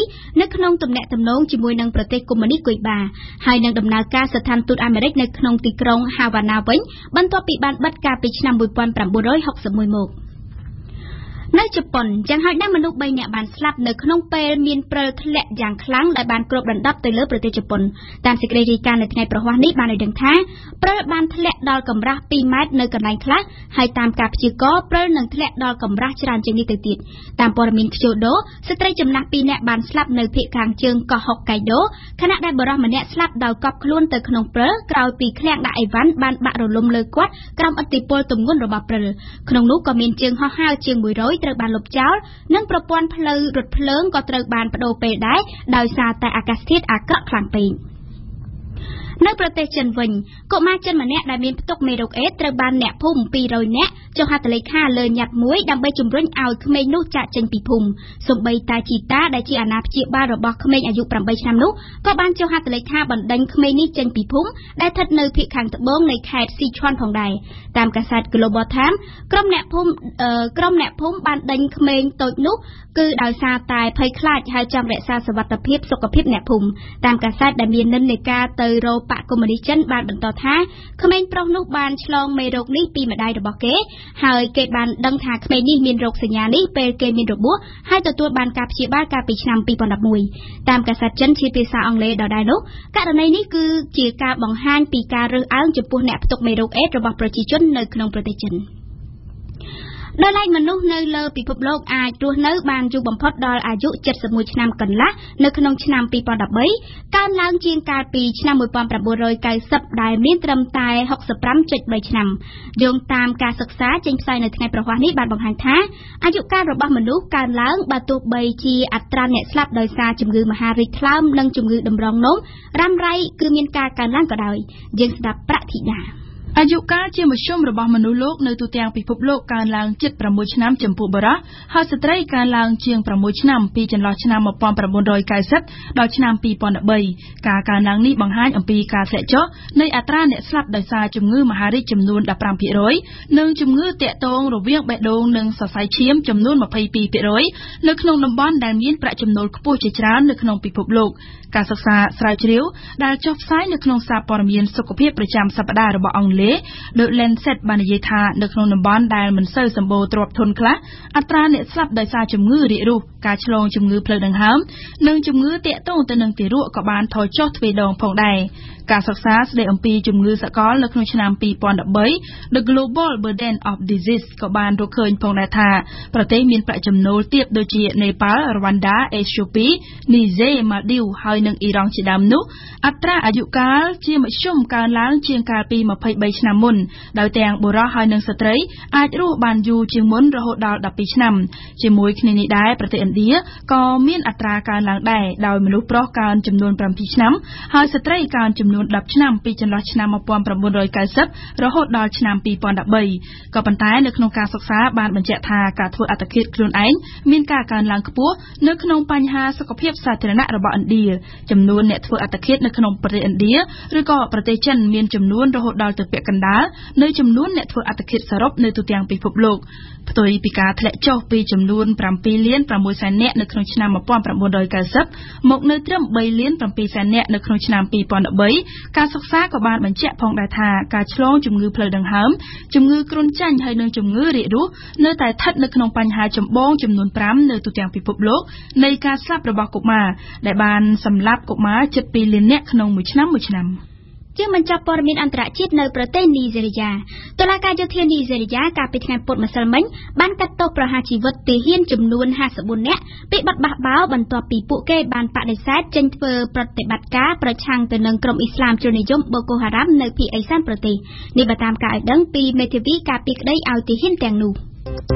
នៅក្នុងទំនាក់ទំនងជាមួយនឹងប្រទេសកុម្មុយនីសគុយបាហើយនឹងដំណើរការស្ថានទូតអាមេរិកនៅក្នុងទីក្រុងហាវ៉ាណាវិញបន្ទាប់ពីបានបិទកាលពីឆ្នាំnineteen sixty-oneមកនៅជប៉ុនយ៉ាងហោចណាស់មនុស្ស3នាក់បានស្លាប់នៅក្នុងពេលមានព្រិលធ្លាក់យ៉ាងខ្លាំងដែលបានគ្របដណ្ដប់ទៅលើប្រទេសជប៉ុនតាមសេចក្តីរាយការណ៍នៅថ្ងៃប្រហ័សនេះបានឲ្យដឹងថាព្រិលបានធ្លាក់ដល់កម្រាស់twoម៉ែត្រនៅកន្លែងខ្លះហើយតាមការព្យាករណ៍ព្រិលនឹងធ្លាក់ដល់កម្រាស់ច្រើនជាងនេះទៅទៀតតាមព័ត៌មានខ្ជូដូស្ត្រីចំណាស់twoនាក់បានស្លាប់នៅភាគខាងជើងកោះហុកកៃដូខណៈដែលបុរសម្នាក់ស្លាប់ដោយកប់ខ្លួនទៅក្នុងព្រិលក្រោយពីឃ្លាំងដាក់អីវ៉ាន់បានបាក់រលំលើគាត់ក្រោមឥទ្ធិពលទម្ងន់របស់ព្រិលក្នុងនោះក៏មានជើងហោះហើរជាងone hundredត្រូវបានលុបចោលនិងប្រព័ន្ធផ្លូវរថភ្លើងក៏ត្រូវបានបដូរពេលដែរដោយសារតែអាកាសធាតុអាក្រក់ខ្លាំងពេកនៅប្រទេសចិនវិញកុមារចិនម្នាក់ដែលមានផ្ទុកមេរោគអេដត្រូវបានអ្នកភូមិtwo hundredនាក់ចុះហត្ថលេខាលើញត្តិមួយដើម្បីជំរុញឲ្យក្មេងនោះចាកចេញពីភូមិសូម្បីតែជីតាដែលជាអាណាព្យាបាលរបស់ក្មេងអាយុeightឆ្នាំនោះក៏បានចុះហត្ថលេខាបណ្ដេញក្មេងនេះចេញពីភូមិដែលស្ថិតនៅភាគខាងត្បូងនៃខេត្តស៊ីឈ្វាន់ផងដែរតាមកាសែត Global Times ក្រុមអ្នកភូមិក្រុមអ្នកភូមិបានដេញក្មេងតូចនោះគឺដោយសារតែភ័យខ្លាចហើយចង់រក្សាសុវត្ថិភាពសុខភាពអ្នកភូមិតាមកាសែតដែលមាននិន្នាការទៅរកបកកុម្មុយនីសចិនបានបន្តថាក្មេងប្រុសនោះបានឆ្លងមេរោគនេះពីម្ដាយរបស់គេហើយគេបានដឹងថាក្មេងនេះមានរោគសញ្ញានេះពេលគេមានរបួសហើយទទួលបានការព្យាបាលកាលពីឆ្នាំtwo thousand elevenតាមកាសែតចិនជាភាសាអង់គ្លេសដដែលនោះករណីនេះគឺជាការបង្ហាញពីការរើសអើងចំពោះអ្នកផ្ទុកមេរោគអេដសរបស់ប្រជាជននៅក្នុងប្រទេសចិនដោយឡែកមនុស្សនៅលើពិភពលោកអាចរស់នៅបានយូរបំផុតដល់អាយុseventy-oneឆ្នាំកន្លះនៅក្នុងឆ្នាំtwo thousand thirteenកើនឡើងជាងកាលពីឆ្នាំnineteen ninetyដែលមានត្រឹមតែsixty-five point threeឆ្នាំយោងតាមការសិក្សាចេញផ្សាយនៅថ្ងៃប្រហ័សនេះបានបង្ហាញថាអាយុកាលរបស់មនុស្សកើនឡើងបើទោះបីជាអត្រាអ្នកស្លាប់ដោយសារជំងឺមហារីកថ្លើមនិងជំងឺតម្រងនោមរ៉ាំរ៉ៃគឺមានការកើនឡើងក៏ដោយយើងស្ដាប់ប្រាក់ធីតាអាយុកាលជាមធ្យមរបស់មនុស្សលោកនៅទូទាំងពិភពលោកកើនឡើងជិតsixឆ្នាំចំពោះបុរសហើយស្ត្រីកើនឡើងជាងsixឆ្នាំពីចន្លោះឆ្នាំnineteen ninetyដល់ឆ្នាំtwo thousand threeការកើនឡើងនេះបង្ហាញអំពីការធ្លាក់ចុះនៃអត្រាអ្នកស្លាប់ដោយសារជំងឺមហារីកចំនួនfifteen percent និងជំងឺទាក់ទងរវាងបេះដូងនិងសរសៃឈាមចំនួនtwenty-two percent នៅក្នុងតំបន់ដែលមានប្រាក់ចំណូលខ្ពស់ជាច្រើននៅក្នុងពិភពលោកការសិក្សាស្រាវជ្រាវដែលចុះផ្សាយនៅក្នុងសារព័ត៌មានសុខភាពប្រចាំសប្តាហ៍របស់អង់គ្លេស The Lancet បាននិយាយថានៅក្នុងតំបន់ដែលមិនសូវសម្បូរទ្រព្យធនខ្លះអត្រាអ្នកស្លាប់ដោយសារជំងឺរាគរូសការឆ្លងជំងឺផ្លូវដង្ហើមនិងជំងឺទាក់ទងទៅនឹងទារកក៏បានថយចុះទ្វេដងផងដែរការសិក្សាស្ដីអំពីជំងឺសកលនៅក្នុងឆ្នាំtwo thousand thirteen The Global Burden of Disease ក៏បានរកឃើញផងដែរថាប្រទេសមានប្រាក់ចំណូលទាបដូចជានេប៉ាល់ Rwanda Ethiopia Niger Maldives ហើយនិងអ៊ីរ៉ង់ជាដើមនោះអត្រាអាយុកាលជាមធ្យមកើនឡើងជាងកាលពីtwenty-threeឆ្នាំមុនដោយទាំងបុរសហើយនិងស្ត្រីអាចរស់បានយូរជាងមុនរហូតដល់twelveឆ្នាំជាមួយគ្នានេះដែរប្រទេសឥណ្ឌាក៏មានអត្រាកើនឡើងដែរដោយមនុស្សប្រុសកើនចំនួនsevenឆ្នាំហើយស្ត្រីកើនចំនួនtenឆ្នាំពីចន្លោះឆ្នាំnineteen ninetyរហូតដល់ឆ្នាំtwo thousand threeក៏ប៉ុន្តែនៅក្នុងការសិក្សាបានបញ្ជាក់ថាការធ្វើអត្តឃាតខ្លួនឯងមានការកើនឡើងខ្ពស់នៅក្នុងបញ្ហាសុខភាពសាធារណៈរបស់ឥណ្ឌាចំនួនអ្នកធ្វើអត្តឃាតនៅក្នុងប្រទេសឥណ្ឌាឬក៏ប្រទេសចិនមានចំនួនរហូតដល់ទៅពាក់កណ្ដាលនៅចំនួនអ្នកធ្វើអត្តឃាតសរុបនៅទូទាំងពិភពលោកផ្ទុយពីការធ្លាក់ចុះពីចំនួនsevenលានsixសែននាក់នៅក្នុងឆ្នាំnineteen ninetyមកនៅត្រឹមthreeលានsevenសែននាក់នៅក្នុងឆ្នាំtwo thousand threeការសិក្សាក៏បានបញ្ជាក់ផងដែរថាការឆ្លងជំងឺផ្លូវដង្ហើមជំងឺគ្រុនចាញ់ហើយនិងជំងឺរាគរូសនៅតែស្ថិតនៅក្នុងបញ្ហាចម្បងចំនួនfiveនៅទូទាំងពិភពលោកនៃការស្លាប់របស់កុមារដែលបានសម្លាប់កុមារជិតtwoលាននាក់ក្នុងមួយឆ្នាំមួយឆ្នាំជាបញ្ចប់ព័ត៌មានអន្តរជាតិនៅប្រទេសនីហ្សេរីយ៉ាតុលាការយោធានីហ្សេរីយ៉ាកាលពីថ្ងៃពុធម្សិលមិញបានកាត់ទោសប្រហារជីវិតទាហានចំនួនfifty-fourនាក់ពីបទបះបោរបន្ទាប់ពីពួកគេបានបដិសេធចេញធ្វើប្រតិបត្តិការប្រឆាំងទៅនឹងក្រុមអ៊ីស្លាមជ្រុលនិយមបូកូហារ៉ាមនៅភាគឦសានប្រទេសនេះបើតាមការឲ្យដឹងពីមេធាវីការពីក្តីឲ្យទាហានទាំងនោះ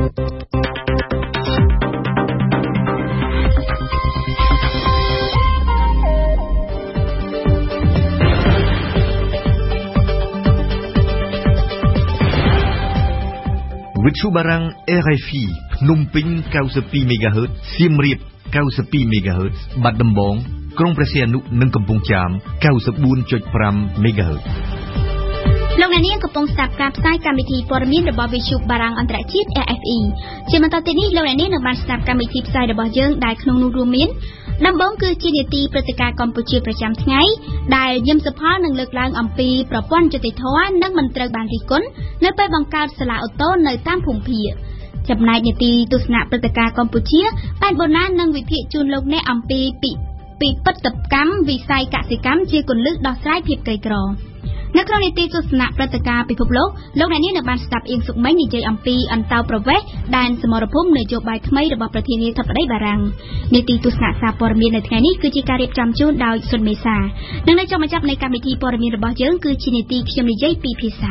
វិទ្យុបារាំង R F I ភ្នំពេញninety-two megahertz សៀមរាបninety-two megahertz បាត់ដំបងក្រុងព្រះសីហនុនិងកំពង់ចាមninety-four point five megahertz លោកអ្នកនាងកំពុងស្ដាប់ការផ្សាយកម្មវិធីព័ត៌មានរបស់វិទ្យុបារាំងអន្តរជាតិ R F I ជាបន្តទៅនេះលោកអ្នកនាងនឹងបានស្ដាប់កម្មវិធីផ្សាយរបស់យើងដែលក្នុងនោះរួមមានដំបូងគឺជានីតិព្រឹត្តិការណ៍កម្ពុជាប្រចាំថ្ងៃដែលយមសផលនឹងលើកឡើងអំពីប្រព័ន្ធយុតិធម៌និងមិនត្រូវបានរិះគន់នៅពេលបង្កើតសាលាអូតូនៅតាមភូមិភាគចំណែកនីតិទស្សនៈព្រឹត្តិការណ៍កម្ពុជាបានបូណានឹងវិភាគជូនលោកអ្នកអំពីពីពីបដកម្មវិស័យកសិកម្មជាគន្លឹះដោះស្រាយភាពក្រីក្រនៅក្នុងនីតិទស្សនៈព្រឹត្តិការណ៍ពិភពលោកលោកអ្នកនាងនៅបានស្ដាប់អៀងសុកមិញនិយាយអំពីអន្តោប្រវេសន៍ដែនសមរភូមិនយោបាយថ្មីរបស់ប្រធានាធិបតីបារាំងនីតិទស្សនៈសារព័ត៌មាននៅថ្ងៃនេះគឺជាការរៀបចំជូនដោយសុនមេសានិងនៅចំបញ្ចប់នៃកម្មវិធីព័ត៌មានរបស់យើងគឺជានីតិខ្ញុំនិយាយពីភាសា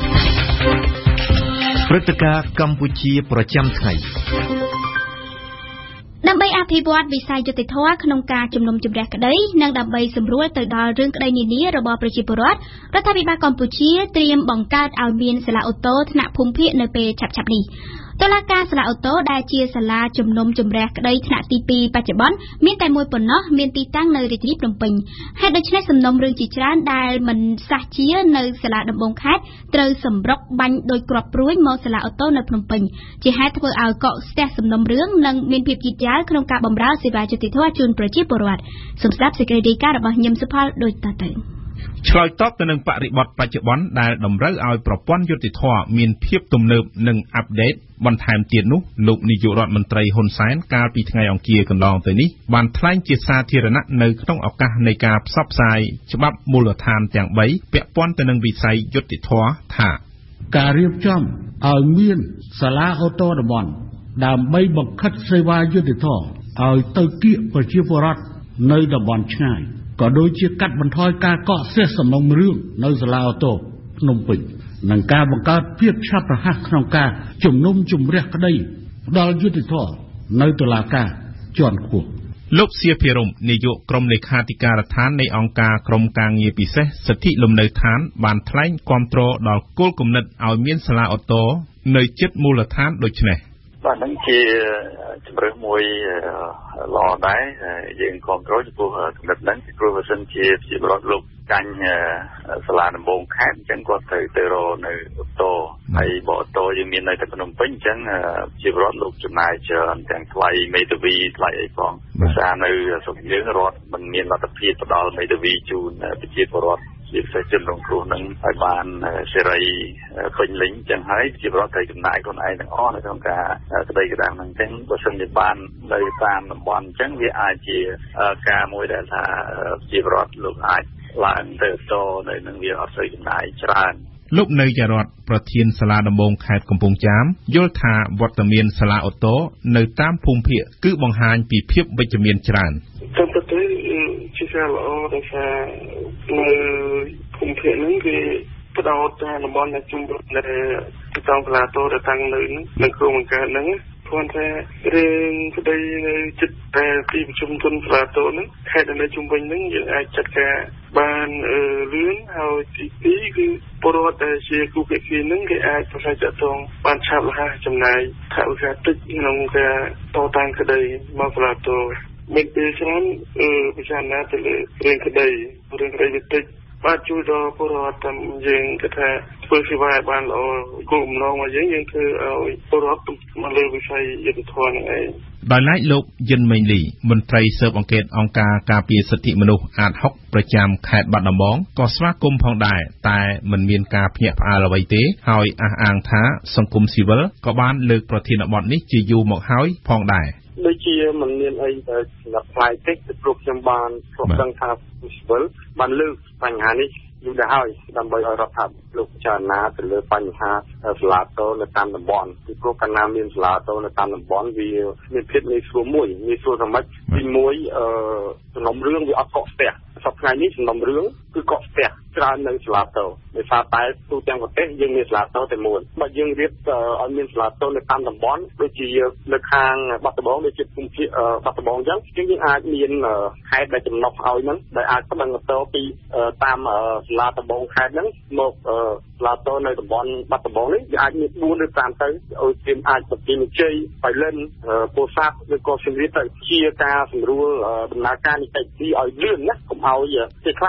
ព្រឹត្តិការណ៍កម្ពុជាប្រចាំថ្ងៃដើម្បីអភិវឌ្ឍវិស័យយុតិធម៌ក្នុងការជំនុំជម្រះក្តីនិងដើម្បីសម្រួលទៅដល់រឿងក្តីនានារបស់ប្រជាពលរដ្ឋរដ្ឋាភិបាលកម្ពុជាត្រៀមបង្កើតឲ្យមានសាលាអូតូថ្នាក់ភូមិភាគនៅពេលឆាប់ៗនេះតុលាការសាលាអូតូដែលជាសាលាជំនុំជម្រះក្តីថ្នាក់ទីពីរបច្ចុប្បន្នមានតែមួយប៉ុណ្ណោះមានទីតាំងនៅរាជធានីភ្នំពេញហេតុដូច្នេះសំណុំរឿងជាច្រើនដែលមិនសះជានៅសាលាដំបងខេត្តត្រូវសម្រុកបាញ់ដោយគ្រាប់ព្រួយមកសាលាអូតូនៅភ្នំពេញជាហេតុធ្វើឲ្យកកស្ទះសំណុំរឿងនិងមានភាពយឺតយ៉ាវក្នុងការបម្រើសេវាយុតិធម៌ជូនប្រជាពលរដ្ឋសូមស្ដាប់សេចក្តីរាយការណ៍របស់ញឹមសុផលដូចតទៅឆ្លើយតបទៅនឹងបរិបទបច្ចុប្បន្នដែលតម្រូវឲ្យប្រព័ន្ធយុតិធម៌មានភាពទំនើបនិងអាប់ដេតបន្ថែមទៀតនោះលោកនាយករដ្ឋមន្ត្រីហ៊ុនសែនកាលពីថ្ងៃអង្គារកន្លងទៅនេះបានថ្លែងជាសាធារណៈនៅក្នុងឱកាសនៃការផ្សព្វផ្សាយច្បាប់មូលដ្ឋានទាំងបីពាក់ព័ន្ធទៅនឹងវិស័យយុតិធម៌ថាការរៀបចំឲ្យមានសាលាអូតូតំបន់ដើម្បីបង្ខិតសេវាយុតិធម៌ឲ្យទៅគៀកប្រជាពលរដ្ឋនៅតំបន់ឆ្ងាយក៏ដូចជាកាត់បន្ថយការកកស្ទះសំណុំរឿងនៅសាលាអូតូភ្នំពេញនិងការបង្កើតភាពឆាប់រហ័សក្នុងការជំនុំជម្រះក្តីផ្ដល់យុត្តិធម៌នៅតុលាការជាន់ខ្ពស់លោកសៀភិរមនាយកក្រុមលេខាធិការដ្ឋាននៃអង្គការក្រមការងារពិសេសសិទ្ធិលំនៅឋានបានថ្លែងគាំទ្រដល់គោលគំនិតឲ្យមានសាលាអូតូនៅជិតមូលដ្ឋានដូចនេះបាទនឹងជាជំរឿនមួយល្អដែរយើងគ្រប់គ្រងចំពោះចំណុចហ្នឹងពីព្រោះបើសិនជាជាបរិបទលោកចាញ់សាលាដំបងខេត្តអញ្ចឹងគាត់ត្រូវទៅរកនៅអូតូហើយបើអូតូយើងមាននៅតែភ្នំពេញអញ្ចឹងជាបរិបទលោកចំណាយច្រើនទាំងថ្លៃមេតាវីថ្លៃអីផងភាសានៅស្រុកយើងរដ្ឋមិនមានលទ្ធភាពផ្ដល់មេតាវីជូនប្រជាពលរដ្ឋជាពិសេសជនរងគ្រោះនឹងឲ្យបានសេរីពេញលេញចឹងហើយជាប្រវត្តិចំណាយខ្លួនឯងទាំងអស់នៅក្នុងការស្ដីក្តាមហ្នឹងចឹងបើសិនជាបាននៅតាមតំបន់ចឹងវាអាចជាការមួយដែលថាជាប្រវត្តិលោកអាចឡើងទៅតនៅនឹងវាអត់សូវចំណាយច្រើនលោកនៅជារដ្ឋប្រធានសាលាដំបងខេត្តកំពង់ចាមយល់ថាវត្តមានសាលាអូតូនៅតាមភូមិភាគគឺបង្ហាញពីភាពវិជ្ជមានច្រើនទៅទៅជាការល្អដែលថានៅភូមិភាគហ្នឹងគឺផ្ដោតតាមតំបន់ដែលជុំវិញនៅទីតាំងសាលាអូតូដែលតាំងនៅហ្នឹងនៅក្រុមបង្កើតហ្នឹងព្រោះថារឿងក្តីនៅចិត្តតែទីប្រជុំជនសាលាអូតូហ្នឹងខេត្តនៅជុំវិញហ្នឹងយើងអាចចាត់ការបានលឿនហើយទីពីរគឺពលរដ្ឋដែលជាគូភាគីហ្នឹងគេអាចប្រស័យតាក់ទងបានឆាប់រហ័សចំណាយថវិកាតិចក្នុងការតតាំងក្តីមកសាលាអូតូមានពេលច្រើនពិចារណាទៅលើរឿងក្តីរឿងក្តីវិតិចបាទជួយដល់ពលរដ្ឋតាមយើងគេថាធ្វើសេវាឲ្យបានល្អគោលបំណងរបស់យើងយើងធ្វើឲ្យពលរដ្ឋមកលើវិស័យយុត្តិធម៌ហ្នឹងឯងដោយឡែកលោកយិនមេងលីមន្ត្រីស៊ើបអង្កេតអង្គការការពារសិទ្ធិមនុស្សអាតហុកប្រចាំខេត្តបាត់ដំបងក៏ស្វាគមន៍ផងដែរតែមិនមានការភ្ញាក់ផ្អើលអ្វីទេហើយអះអាងថាសង្គមស៊ីវិលក៏បានលើកប្រធានបទនេះជាយូរមកហើយផងដែរដូចជាមិនមានអីដែលសម្រាប់ផ្លាយទេព្រោះខ្ញុំបានស្គាល់ដឹងថាស៊ីវិលបានលើកបញ្ហានេះយូរដែរហើយដើម្បីឲ្យរដ្ឋាភិបាលលោកពិចារណាទៅលើបញ្ហាសាលាអូតូនៅតាមតំបន់ពីព្រោះកាលណាមានសាលាអូតូនៅតាមតំបន់វាមានភាពងាយស្រួលមួយងាយស្រួលសម្រាប់ទីមួយអឺសំណុំរឿងវាអត់កកស្ទះសប្តាហ៍នេះសំណុំរឿងគឺកកស្ទះច្រើននៅសាលាអូតូដោយសារតែទូទាំងប្រទេសយើងមានសាលាអូតូតែមួយបើយើងរៀបឲ្យមានសាលាអូតូនៅតាមតំបន់ដូចជានៅខាងបាត់ដំបងដូចជាភូមិភាគបាត់ដំបងអញ្ចឹងគឺយើងអាចមានខេត្តដែលចំណុះឲ្យហ្នឹងដែលអាចស្ដឹងអូតូពីតាមសាលាដំបងខេត្តហ្នឹងមកសាលាអូតូនៅតំបន់បាត់ដំបងនេះវាអាចមានបួនឬប្រាំទៅឲ្យទាមអាចបន្ទាយជ័យបៃលិនពោធិ៍សាត់ឬក៏សៀមរាបទៅជាការសម្រួលដំណើរការនីតិវិធីឲ្យលឿនណាកុំឲ្យពេលខ្លះសាលាអូតូ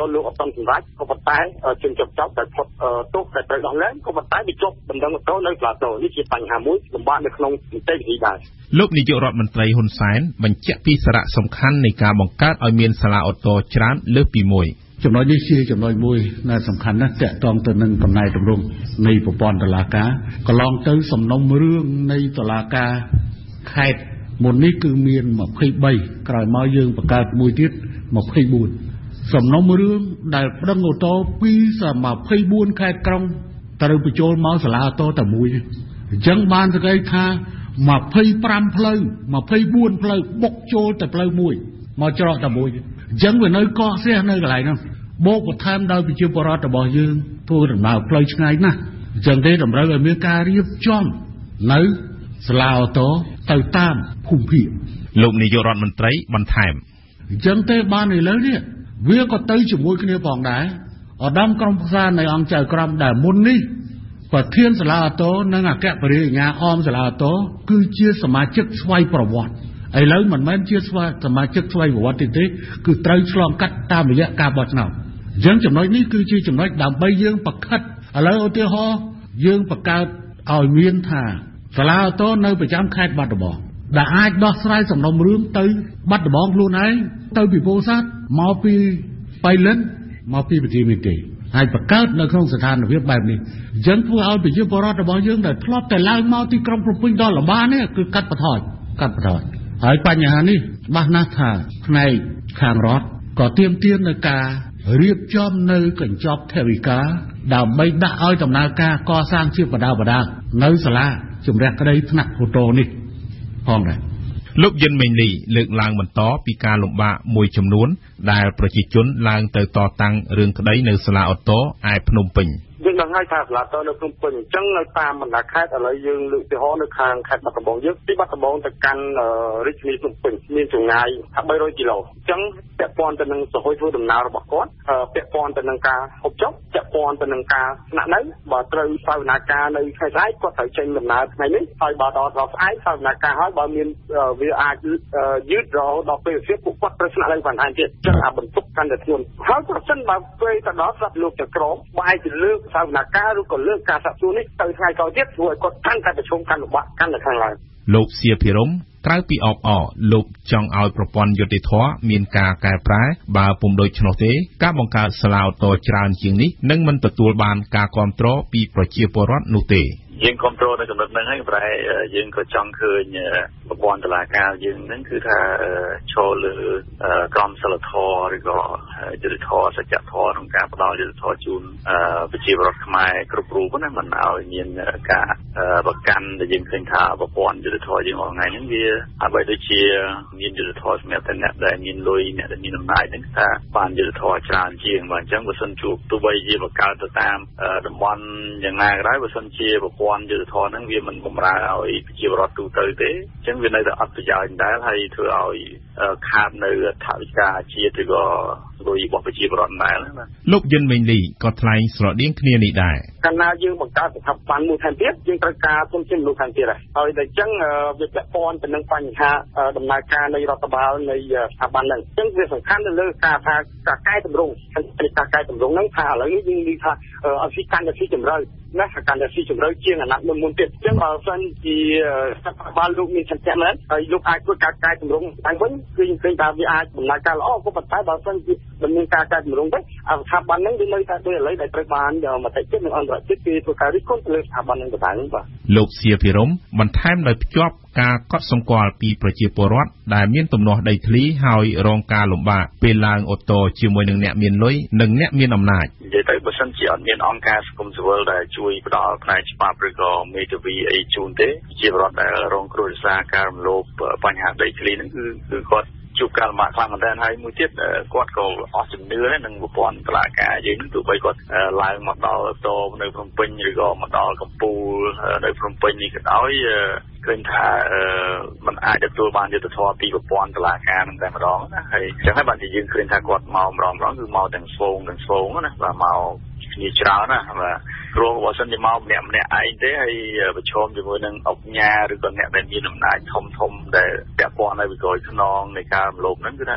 លោកអត់ទាន់សម្រេចក៏ប៉ុន្តែជនជាប់ចោតតែផុតទោសតែត្រូវដោះលែងក៏ប៉ុន្តែវាជាប់បណ្ដឹងទៅនៅសាលាតនេះជាបញ្ហាមួយលំបាកនៅក្នុងនីតិវិធីដែរលោកនាយករដ្ឋមន្ត្រីហ៊ុនសែនបញ្ជាក់ពីសារៈសំខាន់នៃការបង្កើតឲ្យមានសាលាឧទ្ធរណ៍ច្រើនលើសពីមួយចំណុចនេះជាចំណុចមួយដែលសំខាន់ណាស់តាក់ទងទៅនឹងកំណែតម្រង់នៃប្រព័ន្ធតុលាការកន្លងទៅសំណុំរឿងនៃតុលាការខេត្តមុននេះគឺមានยี่สิบสามក្រោយមកយើងបង្កើតមួយទៀតยี่สิบสี่សំណុំរឿងដែលប្តឹងឧទ្ធរណ៍ពីยี่สิบสี่ខេត្តក្រុងត្រូវបញ្ចូលមកសាលាឧទ្ធរណ៍តែមួយអញ្ចឹងបានសេចក្តីថាยี่สิบห้าផ្លូវยี่สิบสี่ផ្លូវបុកចូលតែផ្លូវមួយមកច្រកតែមួយអញ្ចឹងវានៅកកស្ទះនៅកន្លែងនោះបូកបន្ថែមដោយប្រជាពលរដ្ឋរបស់យើងធ្វើដំណើរផ្លូវឆ្ងាយណាស់អញ្ចឹងទេតម្រូវឲ្យមានការរៀបចំនៅសាលាឧទ្ធរណ៍ទៅតាមភូមិភាគលោកនាយករដ្ឋមន្ត្រីបន្ថែមអញ្ចឹងទេបានឥឡូវនេះវាក៏ទៅជាមួយគ្នាផងដែរឧត្តមក្រុមប្រឹក្សានៃអង្គចៅក្រមដែលមុននេះប្រធានសាលាឧទ្ធរណ៍និងអគ្គបរិយាអមសាលាឧទ្ធរណ៍គឺជាសមាជិកស្វ័យប្រវត្តិឥឡូវមិនមែនជាស្វ័យសមាជិកស្វ័យប្រវត្តិទេគឺត្រូវឆ្លងកាត់តាមរយៈការបោះឆ្នោតអញ្ចឹងចំណុចនេះគឺជាចំណុចដើម្បីយើងប្រខិតឥឡូវឧទាហរណ៍យើងបង្កើតឲ្យមានថាសាលាឧទ្ធរណ៍នៅប្រចាំខេត្តបាត់ដំបងដែលអាចដោះស្រាយសំណុំរឿងទៅបាត់ដំបងខ្លួនឯងទៅពីពោធិ៍សាត់មកពីបៃលិនមកពីប្រទេសមានទេហើយបង្កើតនៅក្នុងស្ថានភាពបែបនេះអញ្ចឹងធ្វើឲ្យប្រជាពលរដ្ឋរបស់យើងដែលធ្លាប់តែឡើងមកទីក្រុងភ្នំពេញដល់លំបានេះគឺកាត់បន្ថយកាត់បន្ថយហើយបញ្ហានេះច្បាស់ណាស់ថាផ្នែកខាងរដ្ឋក៏ទាមទារនៅការរៀបចំនៅកញ្ចប់ថវិកាដើម្បីដាក់ឲ្យដំណើរការកសាងជាបដាបដានៅសាលាជំរះក្តីថ្នាក់ឧទ្ធរណ៍នេះផងដែរលោកយិនមេងលីលើកឡើងបន្តពីការលំបាកមួយចំនួនដែលប្រជាជនឡើងទៅតតាំងរឿងក្តីនៅសាលាឧទ្ធរណ៍ឯភ្នំពេញយើងដឹងហើយថាសាលាតនៅភ្នំពេញអញ្ចឹងនៅតាមបណ្ដាខេត្តឥឡូវយើងលើកឧទាហរណ៍នៅខាងខេត្តបាត់ដំបងយើងពីបាត់ដំបងទៅកាន់រាជធានីភ្នំពេញមានចម្ងាយថាបីរយគីឡូអញ្ចឹងពាក់ព័ន្ធទៅនឹងសហគមន៍ធ្វើដំណើររបស់គាត់ពាក់ព័ន្ធទៅនឹងការហូបចុកពាក់ព័ន្ធទៅនឹងការស្នាក់នៅបើត្រូវសាវនាការនៅថ្ងៃស្អែកគាត់ត្រូវចេញដំណើរថ្ងៃនេះហើយបើដល់ដល់ស្អែកសាវនាការហើយបើមានវាអាចយឺតរហូតដល់ពេលពួកគាត់ត្រូវស្នាក់នៅបន្ថែមទៀតអញ្ចឹងអាបន្ទុកកាន់តែធ្ងន់ហើយប្រសិនបើពេលទៅដល់ស្រាប់លោកចក្រមបែរជាលើកសាវនាការឬក៏លើកការសាកសួរនេះទៅថ្ងៃក្រោយទៀតធ្វើឲ្យគាត់កាន់តែប្រឈមកាន់លំបាកកាន់តែខ្លាំងឡើងលោកសៀភិរមក្រៅពីអបអរលោកចង់ឲ្យប្រព័ន្ធយុតិធធម៌មានការកែប្រែបើពុំដូច្នោះទេការបង្កើតសាលាឧទ្ធរណ៍ច្រើនជាងនេះនឹងមិនទទួលបានការគាំទ្រពីប្រជាពលរដ្ឋនោះទេយើងគ្រប់គ្រងនៅចំណុចហ្នឹងហើយប្រហែលយើងក៏ចង់ឃើញប្រព័ន្ធតុលាការយើងហ្នឹងគឺថាចូលលើក្រមសីលធម៌ឬក៏យុត្តិធម៌សច្ចធម៌ក្នុងការផ្ដល់យុត្តិធម៌ជូនប្រជាពលរដ្ឋខ្មែរគ្រប់រូបណាមិនឲ្យមានការប្រកាន់ដែលយើងឃើញថាប្រព័ន្ធយុត្តិធម៌យើងថ្ងៃហ្នឹងវាអ្វីដូចជាមានយុត្តិធម៌សម្រាប់តែអ្នកដែលមានលុយអ្នកដែលមានអំណាចហ្នឹងថាបានយុត្តិធម៌ច្រើនជាងបើអញ្ចឹងបើសិនជួបទោះបីជាបង្កើតទៅតាមតំបន់យ៉ាងណាក៏ដោយបើសិនជាប្រព័ន្ធយុត្តិធម៌ហ្នឹងវាមិនបម្រើឲ្យប្រជាពលរដ្ឋទូទៅទេអញ្ចឹងវានៅតែអត់ប្រយោជន៍ដែរហើយធ្វើឲ្យខាតនៅថវិកាជាតិឬក៏លុយរបស់ប្រជាពលរដ្ឋដែរណាលោកយិនមេងលីក៏ថ្លែងស្រដៀងគ្នានេះដែរកាលណាយើងបង្កើតស្ថាប័នមួយថែមទៀតយើងត្រូវការទុនជាមនុស្សថែមទៀតហើយតែអញ្ចឹងវាពាក់ព័ន្ធទៅនឹងបញ្ហាដំណើរការនៃរដ្ឋបាលនៃស្ថាប័នហ្នឹងអញ្ចឹងវាសំខាន់ទៅលើការថាការកែតម្រង់ហើយការកែតម្រង់ហ្នឹងថាឥឡូវនេះយើងនិយាយថាអត់ស៊ីកាន់តែស៊ីជម្រៅណាកាន់តែស៊ីជម្រៅជាងអាណត្តិមុនមុនទៀតអញ្ចឹងបើសិនជាស្ថាប័នលោកមានសន្តិភាពមែនហើយលោកអាចធ្វើការកែតម្រង់តែវិញគឺយើងឃើញថាវាអាចដំណើរការល្អក៏ប៉ុន្តែបើសិនជាមិនមានការកែតម្រង់ទេស្ថាប័នហ្នឹងវានៅតែដូចឥឡូវដែលត្រូវបានមតិជាតិនិងអន្តរជាតិគេធ្វើការរិះគន់ទៅលើស្ថាប័នហ្នឹងទៅដែរបាទលោកសៀភិរមបន្ថែមដោយភ្ជាប់ការកត់សម្គាល់ពីប្រជាពលរដ្ឋដែលមានទំនាស់ដីធ្លីហើយរងការលំបាកពេលឡើងអូតូជាមួយនឹងអ្នកមានលុយនិងអ្នកមានអំណាចនិយាយទៅបើសិនជាអត់មានអង្គការសង្គមស៊ីវិលដែលជួយផ្ដល់ផ្នែកច្បាប់ឬក៏មេធាវីអីជូនទេជាពលរដ្ឋដែលរងគ្រោះដោយសារការរំលោភបញ្ហាដីធ្លីហ្នឹងគឺគឺគាត់ជួបការលំបាកខ្លាំងមែនទែនហើយមួយទៀតគាត់ក៏អស់ជំនឿនឹងប្រព័ន្ធតុលាការយើងនឹងទោះបីគាត់ឡើងមកដល់តោនៅភ្នំពេញឬក៏មកដល់កំពូលនៅភ្នំពេញនេះក៏ដោយឃើញថាมันអាចទទួលបានយុត្តិធម៌ពីប្រព័ន្ធតុលាការនឹងតែម្ដងណាហើយអញ្ចឹងហើយបានជាយើងឃើញថាគាត់មកម្ដងម្ដងគឺមកទាំងស្វងទាំងស្វងណាបាទមកគ្នាច្រើនណាបាទព្រោះបើសិនជាមកម្នាក់ម្នាក់ឯងទេហើយប្រឈមជាមួយនឹងអុកញ៉ាឬក៏អ្នកដែលមានអំណាចធំធំដែលពាក់ព័ន្ធនៅវិកលខ្នងនៃការរំលោភហ្នឹងគឺថាគាត់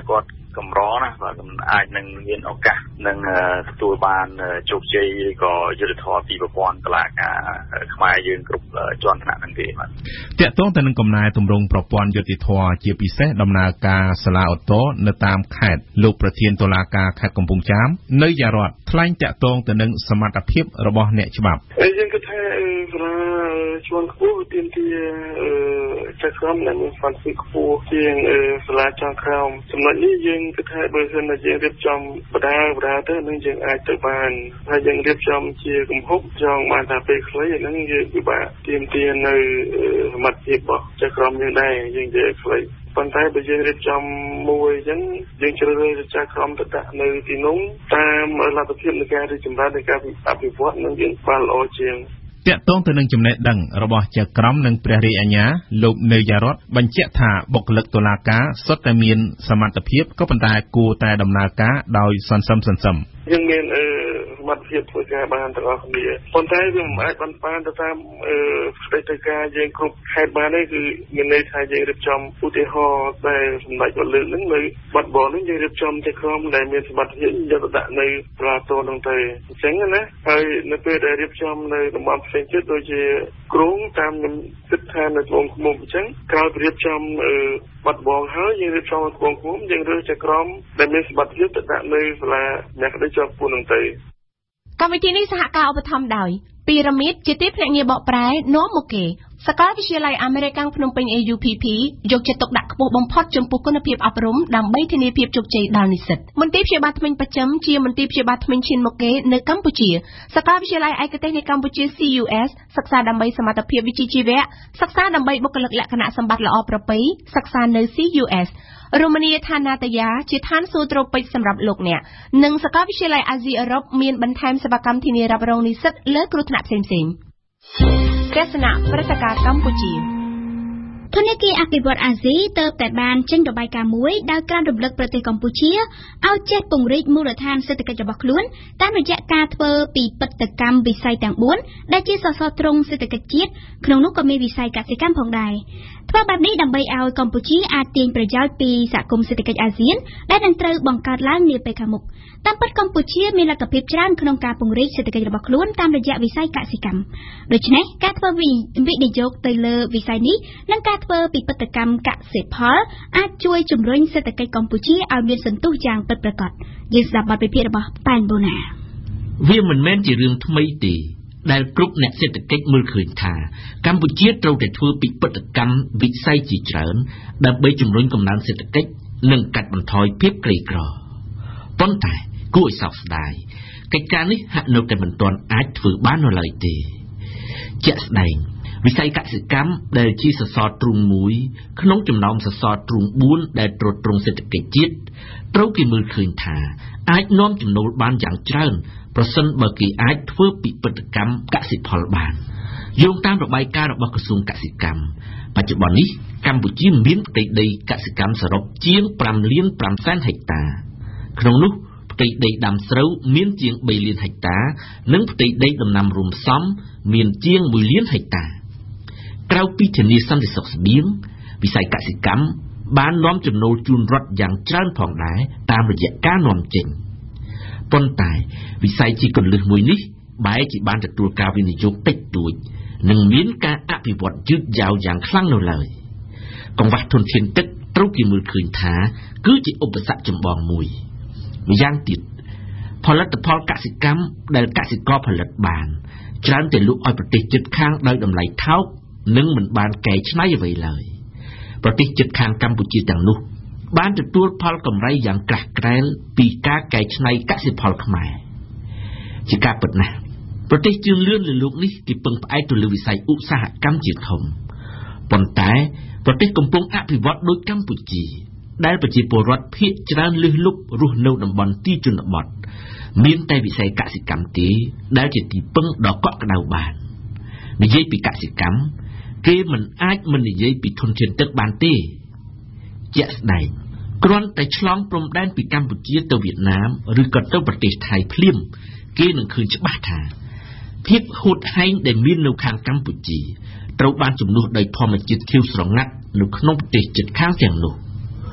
កម្រណាបាទអាចនឹងមានឱកាសនឹងទទួលបានជោគជ័យក៏យុទ្ធធម៌ពីប្រព័ន្ធតុលាការខ្មែរយើងគ្រប់ជាន់ថ្នាក់នឹងទេបាទតកតងទៅនឹងកំណែទម្រង់ប្រព័ន្ធយុត្តិធម៌ជាពិសេសដំណើរការសាលាឧទ្ធរណ៍នៅតាមខេត្តលោកប្រធានតុលាការខេត្តកំពង់ចាមនៅយ៉ារ៉ាត់ថ្លែងតកតងទៅនឹងសមត្ថភាពរបស់អ្នកច្បាប់យើងគិតថាសាលាជាន់ខ្ពស់ទាមទារចក្រមដែលមានស្ថិរខ្ពស់ជាងសាលាចុងក្រោមចំណុចនេះយើងគិតថាបើសិនជាយើងរៀបចំបដាបដាទៅនឹងយើងអាចទៅបានហើយយើងរៀបចំជាកំហុកចង់បានថាពេលខ្លីហ្នឹងយើងពិបាកទាមទារនៅសមត្ថភាពរបស់ចក្រមយើងដែរយើងនិយាយខ្លីប៉ុន្តែបើយើងរៀបចំមួយអញ្ចឹងយើងជ្រើសរើសចក្រមទៅដាក់នៅទីនោះតាមលទ្ធភាពនៃការរីកចម្រើននៃការអភិវឌ្ឍនឹងយើងបានល្អជាងតកតងទៅនឹងចំណេះដឹងរបស់ចក្រមនិងព្រះរាជអាជ្ញាលោកនៅយ៉ារ៉ាត់បញ្ជាក់ថាបុគ្គលិកតុលាការសុទ្ធតែមានសមត្ថភាពក៏ប៉ុន្តែគួរតែដំណើរការដោយសន្សឹមសន្សឹមយើងមានសមត្ថភាពធ្វើការបានទាំងអស់គ្នាប៉ុន្តែវាមិនអាចបានបានទៅតាមស្ដីទៅការយើងគ្រប់ខេត្តបានទេគឺមានន័យថាយើងរៀបចំឧទាហរណ៍ដែលសម្ដេចគាត់លើកហ្នឹងនៅបាត់បនហ្នឹងយើងរៀបចំតែក្រុមដែលមានសមត្ថភាពយកទៅដាក់នៅផ្លាតូនហ្នឹងទៅអញ្ចឹងណាហើយនៅពេលដែលរៀបចំនៅតំបន់ផ្សេងទៀតដូចជាក្រុងតាមខ្ញុំគិតថានៅក្នុងឃុំអញ្ចឹងក្រោយពីរៀបចំបាត់បងហើយយើងរៀបចំក្នុងឃុំយើងរើសចក្រមដែលមានសមត្ថភាពទៅដាក់នៅសាលាអ្នកក្តីជាប់ពន្ធហ្នឹងទៅកម្មវិធីនេះសហការឧបត្ថម្ភដោយពីរ៉ាមីតជាទីភ្នាក់ងារបកប្រែនាំមកគេសាកលវិទ្យាល័យអាមេរិកភ្នំពេញ A U P P យកចិត្តទុកដាក់ខ្ពស់បំផុតចំពោះគុណភាពអប់រំដើម្បីធានាភាពជោគជ័យដល់និស្សិតមន្ទីរព្យាបាលធ្មេញបច្ចឹមជាមន្ទីរព្យាបាលធ្មេញឈានមកគេនៅកម្ពុជាសាកលវិទ្យាល័យឯកទេសនៃកម្ពុជា C U S សិក្សាដើម្បីសមត្ថភាពវិជ្ជាជីវៈសិក្សាដើម្បីបុគ្គលិកលក្ខណៈសម្បត្តិល្អប្រពៃសិក្សានៅ C U S រមណីយដ្ឋានណាតយាជាឋានសួគ៌ត្រូពិចសម្រាប់លោកអ្នកនិងសាកលវិទ្យាល័យអាស៊ីអឺរ៉ុបមានបន្ថែមសេវាកម្មធានារ៉ាប់រងនិស្សិតលើគ្រោះថ្នាក់ផ្សេងៗទស្សនៈព្រឹត្តិការណ៍កម្ពុជាធនធានអភិវឌ្ឍអាស៊ីទៅតែបានចេញរបាយការណ៍មួយដោយក្រានរំលឹកប្រទេសកម្ពុជាឲ្យចេះពង្រីកមូលដ្ឋានសេដ្ឋកិច្ចរបស់ខ្លួនតាមរយៈការធ្វើពីបដកម្មវិស័យទាំងបួនដែលជាសសរទ្រូងសេដ្ឋកិច្ចជាតិក្នុងនោះក៏មានវិស័យកសិកម្មផងដែរធ្វើបែបនេះដើម្បីឲ្យកម្ពុជាអាចទាញប្រយោជន៍ពីសហគមន៍សេដ្ឋកិច្ចអាស៊ានដែលនឹងត្រូវបង្កើតឡើងនាពេលខាងមុខតាមពិតកម្ពុជាមានលទ្ធភាពច្រើនក្នុងការពង្រីកសេដ្ឋកិច្ចរបស់ខ្លួនតាមរយៈវិស័យកសិកម្មដូច្នេះការធ្វើវិនិយោគទៅលើវិស័យនេះនិងការធ្វើពីបដកម្មកសិផលអាចជួយជំរុញសេដ្ឋកិច្ចកម្ពុជាឲ្យមានសន្ទុះយ៉ាងពិតប្រាកដយើងស្ដាប់បទវិភាគរបស់ប៉ែនបូណាវាមិនមែនជារឿងថ្មីទេដែលគ្រប់អ្នកសេដ្ឋកិច្ចមើលឃើញថាកម្ពុជាត្រូវតែធ្វើពីបដកម្មវិស័យជាច្រើនដើម្បីជំរុញកំណើនសេដ្ឋកិច្ចនិងកាត់បន្ថយភាពក្រីក្រប៉ុន្តែគួរឲ្យសោកស្ដាយកិច្ចការនេះហាក់នៅតែមិនទាន់អាចធ្វើបាននៅឡើយទេជាក់ស្ដែងវិស័យកសិកម្មដែលជាសសរទ្រូងមួយក្នុងចំណោមសសរទ្រូងបួនដែលទ្រទ្រង់សេដ្ឋកិច្ចជាតិត្រូវគេមើលឃើញថាអាចនាំចំណូលបានយ៉ាងច្រើនប្រសិនបើគេអាចធ្វើពីបដកម្មកសិផលបានយោងតាមរបាយការណ៍របស់ក្រសួងកសិកម្មបច្ចុប្បន្ននេះកម្ពុជាមានផ្ទៃដីកសិកម្មសរុបជាងប្រាំលានប្រាំសែនហិកតាក្នុងនោះផ្ទៃដីដាំស្រូវមានជាងបីលានហិកតានិងផ្ទៃដីដំណាំរួមផ្សំមានជាងមួយលានហិកតាក្រៅពីធានាសន្តិសុខស្បៀងវិស័យកសិកម្មបាននាំចំណូលជូនរដ្ឋយ៉ាងច្រើនផងដែរតាមរយៈការនាំចេញប៉ុន្តែវិស័យជាគន្លឹះមួយនេះបែរជាបានទទួលការវិនិយោគតិចតួចនិងមានការអភិវឌ្ឍយឺតយ៉ាវយ៉ាងខ្លាំងនៅឡើយកង្វះធនធានទឹកត្រូវគេមើលឃើញថាគឺជាឧបសគ្គចម្បងមួយម្យ៉ាងទៀតផលិតផលកសិកម្មដែលកសិករផលិតបានច្រើនតែលក់ឲ្យប្រទេសជិតខាងដោយតម្លៃថោកនិងមិនបានកែច្នៃអ្វីឡើយប្រទេសជិតខាងកម្ពុជាទាំងនោះបានទទួលផលកម្រៃយ៉ាងក្រាស់ក្រែលពីការកែច្នៃកសិផលខ្មែរជាការពិតណាស់ប្រទេសជឿនលឿនលើលោកនេះគេពឹងផ្អែកទៅលើវិស័យឧស្សាហកម្មជាធំប៉ុន្តែប្រទេសកំពុងអភិវឌ្ឍដោយកម្ពុជាដែលប្រជាពលរដ្ឋភាគច្រើនលឺលុបរស់នៅតំបន់ទីជនបទមានតែវិស័យកសិកម្មទេដែលជាទីពឹងដ៏កក់ក្ដៅបាននិយាយពីកសិកម្មគេមិនអាចមិននិយាយពីធនធានទឹកបានទេជាក់ស្ដែងគ្រាន់តែឆ្លងព្រំដែនពីកម្ពុជាទៅវៀតណាមឬក៏ទៅប្រទេសថៃភ្លាមគេនឹងឃើញច្បាស់ថាភាពហួតហែងដែលមាននៅខាងកម្ពុជាត្រូវបានជំនួសដោយធម្មជាតិខៀវស្រងាត់នៅក្នុងប្រទេសជិតខាងទាំងនោះ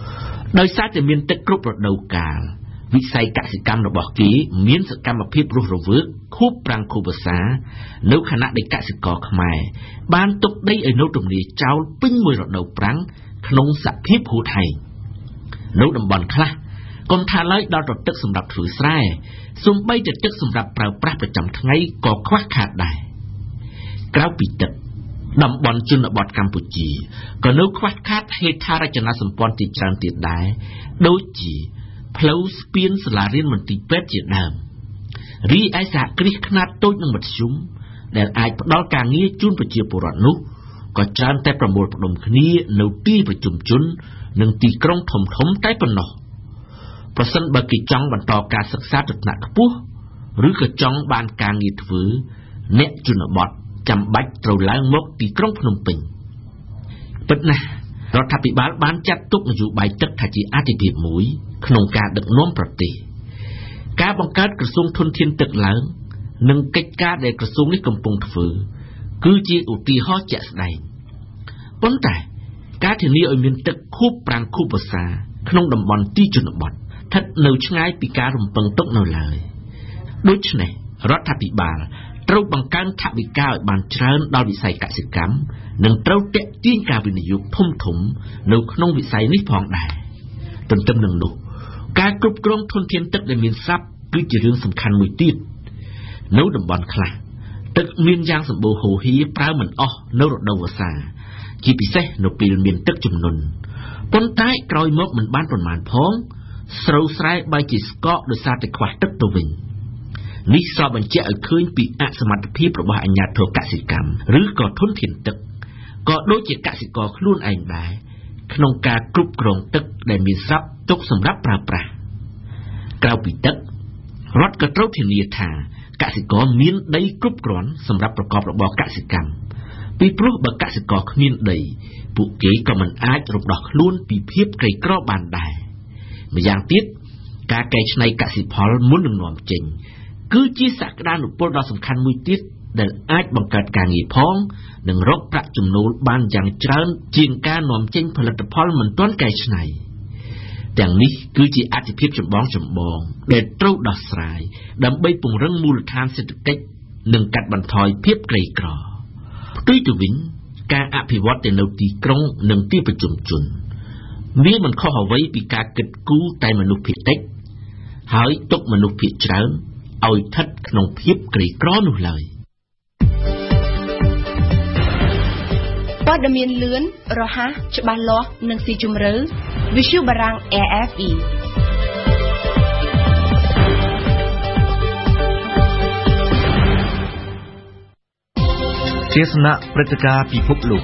ដោយសារតែមានទឹកគ្រប់រដូវកាលវិស័យកសិកម្មរបស់គេមានសកម្មភាពរស់រវើកខួបប្រាំងខួបវស្សានៅខណៈដែលកសិករខ្មែរបានទុកដីឲ្យនៅទំនេរចោលពេញមួយរដូវប្រាំងក្នុងសភាពហួតហែងនៅតំបន់ខ្លះកុំថាឡើយដល់ទៅទឹកសម្រាប់ធ្វើស្រែសូម្បីតែទឹកសម្រាប់ប្រើប្រាស់ប្រចាំថ្ងៃក៏ខ្វះខាតដែរក្រៅពីទឹកតំបន់ជនបទកម្ពុជាក៏នៅខ្វះខាតហេដ្ឋារចនាសម្ព័ន្ធជាច្រើនទៀតដែរដូចជាផ្លូវស្ពានសាលារៀនមន្ទីរពេទ្យជាដើមរីឯសហគ្រាសខ្នាតតូចនិងមធ្យមដែលអាចផ្ដល់ការងារជូនប្រជាពលរដ្ឋនោះក៏ច្រើនតែប្រមូលផ្ដុំគ្នានៅទីប្រជុំជននិងទីក្រុងធំៗតែប៉ុណ្ណោះប្រសិនបើគេចង់បន្តការសិក្សាទៅថ្នាក់ខ្ពស់ឬក៏ចង់បានការងារធ្វើអ្នកជនបទចាំបាច់ត្រូវឡើងមកទីក្រុងភ្នំពេញពិតណាស់រដ្ឋាភិបាលបានចាត់ទុកនយោបាយទឹកថាជាអាទិភាពមួយក្នុងការដឹកនាំប្រទេសការបង្កើតក្រសួងធនធានទឹកឡើងនិងកិច្ចការដែលក្រសួងនេះកំពុងធ្វើគឺជាឧទាហរណ៍ជាក់ស្ដែងប៉ុន្តែការធានាឲ្យមានទឹកខួបប្រាំងខួបវស្សាក្នុងតំបន់ទីជនបទស្ថិតនៅឆ្ងាយពីការរំពឹងទុកនៅឡើយដូច្នេះរដ្ឋាភិបាលត្រូវបង្កើនថវិកាឲ្យបានច្រើនដល់វិស័យកសិកម្មនិងត្រូវទាក់ទាញការវិនិយោគធំធំនៅក្នុងវិស័យនេះផងដែរទន្ទឹមនឹងនោះការគ្រប់គ្រងធនធានទឹកដែលមានស័ព្ទគឺជារឿងសំខាន់មួយទៀតនៅតំបន់ខ្លះទឹកមានយ៉ាងសម្បូរហូរហៀរប្រើមិនអស់នៅរដូវវស្សាជាពិសេសនៅពេលមានទឹកជំនន់ប៉ុន្តែក្រោយមកមិនបានប៉ុន្មានផងស្រូវស្រែបែរជាស្កកដោយសារតែខ្វះទឹកទៅវិញនេះសពបញ្ជាក់ឲ្យឃើញពីអសមត្ថភាពរបស់អាជ្ញាធរកសិកម្មឬក៏ធនធានទឹកក៏ដូចជាកសិករខ្លួនឯងដែរក្នុងការគ្រប់គ្រងទឹកដែលមានស្រាប់ទុកសម្រាប់ប្រើប្រាស់ក្រៅពីទឹករដ្ឋក៏ត្រូវធានាថាកសិករមានដីគ្រប់គ្រាន់សម្រាប់ប្រកបរបរកសិកម្មពីព្រោះបើកសិករគ្មានដីពួកគេក៏មិនអាចរំដោះខ្លួនពីភាពក្រីក្របានដែរម្យ៉ាងទៀតការកែច្នៃកសិផលមុននឹងនាំចេញគឺជាសក្តានុពលដ៏សំខាន់មួយទៀតដែលអាចបង្កើតការងារផងនិងរកប្រាក់ចំណូលបានយ៉ាងច្រើនជាងការនាំចេញផលិតផលមិនទាន់កែច្នៃទាំងនេះគឺជាអាទិភាពចម្បងចម្បងដែលត្រូវដោះស្រាយដើម្បីពង្រឹងមូលដ្ឋានសេដ្ឋកិច្ចនិងកាត់បន្ថយភាពក្រីក្រផ្ទុយទៅវិញការអភិវឌ្ឍទៅនៅទីក្រុងនិងទីប្រជុំជនវាមិនខុសអ្វីពីការគិតគូរតែមនុស្សភាគតិចហើយទុកមនុស្សភាគច្រើនឲ្យស្ថិតក្នុងភាពក្រីក្រនោះឡើយព័ត៌មានលឿនរហ័សច្បាស់លាស់និងស៊ីជម្រៅ Visual បារាំង A F E ទេសនាព្រឹត្តិការណ៍ពិភពលោក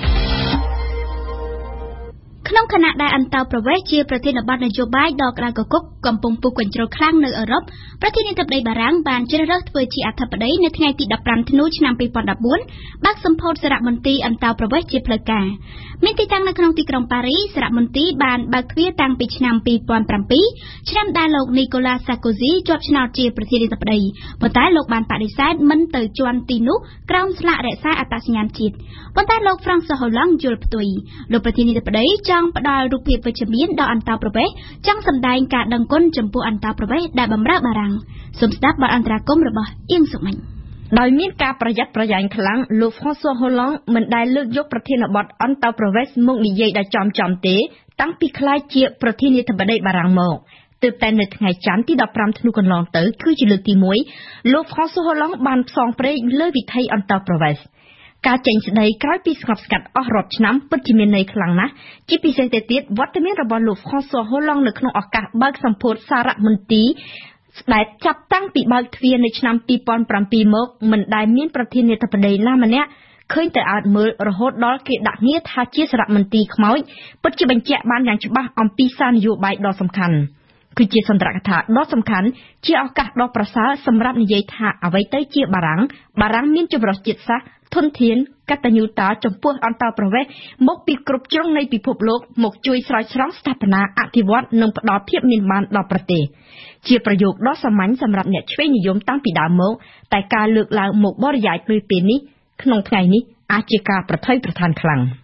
ក្នុងខណៈដែលអន្តរប្រវេសន៍ជាប្រធានបទនយោបាយដ៏ក្តៅគគុកកំពុងពុះកញ្ជ្រោលខ្លាំងនៅអឺរ៉ុបប្រធានាធិបតីបារាំងបានជ្រើសរើសធ្វើជាអធិបតីនៅថ្ងៃទីដប់ប្រាំធ្នូឆ្នាំពីរពាន់ដប់បួនបើកសម្ពោធសារមន្ទីរអន្តរប្រវេសន៍ជាផ្លូវការមានទីតាំងនៅក្នុងទីក្រុងប៉ារីសសារមន្ទីរបានបើកទ្វារតាំងពីឆ្នាំពីរពាន់ប្រាំពីរឆ្នាំដែលលោកនីកូឡាសាកូស៊ីជាប់ឆ្នោតជាប្រធានាធិបតីប៉ុន្តែលោកបានបដិសេធមិនទៅជាន់ទីនោះក្រោមស្លាករក្សាអត្តសញ្ញាណជាតិប៉ុន្តែលោកហ្វ្រង់ស៊ុហូឡង់យល់ផ្ទុយលោកប្រធានាធិបតីចង់ផ្ដល់រូបភាពវិជ្ជមានដល់អន្តរប្រវេសន៍ចង់សម្ដែងការដឹងគុណចំពោះអន្តរប្រវេសន៍ដែលបម្រើបារាំងសូមស្ដាប់បទអន្តរាគមន៍របស់អៀងសុមិញដោយមានការប្រយ័ត្នប្រយែងខ្លាំងលោកហ្វ្រង់ស៊ុហូឡង់មិនដែលលើកយកប្រធានបទអន្តរប្រវេសន៍មកនិយាយដល់ចំចំទេតាំងពីក្លាយជាប្រធានាធិបតីបារាំងមកទើបតែនៅថ្ងៃច័ន្ទទីដប់ប្រាំធ្នូកន្លងទៅគឺជាលើកទីមួយលោកហ្វ្រង់ស៊ុហូឡង់បានផ្សងព្រេងលើវិថីអន្តរប្រវេសន៍ការចេញស្ដីក្រោយពីស្ងប់ស្ងាត់អស់រាប់ឆ្នាំពិតជាមានន័យខ្លាំងណាស់ជាពិសេសទៅទៀតវត្តមានរបស់លោកហ្វ្រង់ស៊ុហូឡង់នៅក្នុងឱកាសបើកសម្ពោធសារមន្ទីរស្ដេចចាប់តាំងពីបើកទ្វារនៅឆ្នាំពីរពាន់ប្រាំពីរមកមិនដែលមានប្រធានាធិបតីណាម្នាក់ឃើញតែអត់មើលរហូតដល់គេដាក់ងារថាជាសារមន្ទីរខ្មោចពិតជាបញ្ជាក់បានយ៉ាងច្បាស់អំពីសារនយោបាយដ៏សំខាន់គឺជាសន្ទរកថាដ៏សំខាន់ជាឱកាសដ៏ប្រសើរសម្រាប់និយាយថាអ្វីទៅជាបារាំងបារាំងមានចម្រុះជាតិសាសន៍ធនធានកតញ្ញូតាចំពោះអន្តរប្រវេសន៍មកពីគ្រប់ជ្រុងនៃពិភពលោកមកជួយស្រោចស្រង់ស្ថាបនាអភិវឌ្ឍនិងផ្ដល់ភាពមានបានដល់ប្រទេសជាប្រយោគដ៏សាមញ្ញសម្រាប់អ្នកឆ្វេងនិយមតាំងពីដើមមកតែការលើកឡើងមកបរិយាយពេលពេលនេះក្នុងថ្ងៃនេះអាចជាការប្រថុយប្រថានខ្លាំង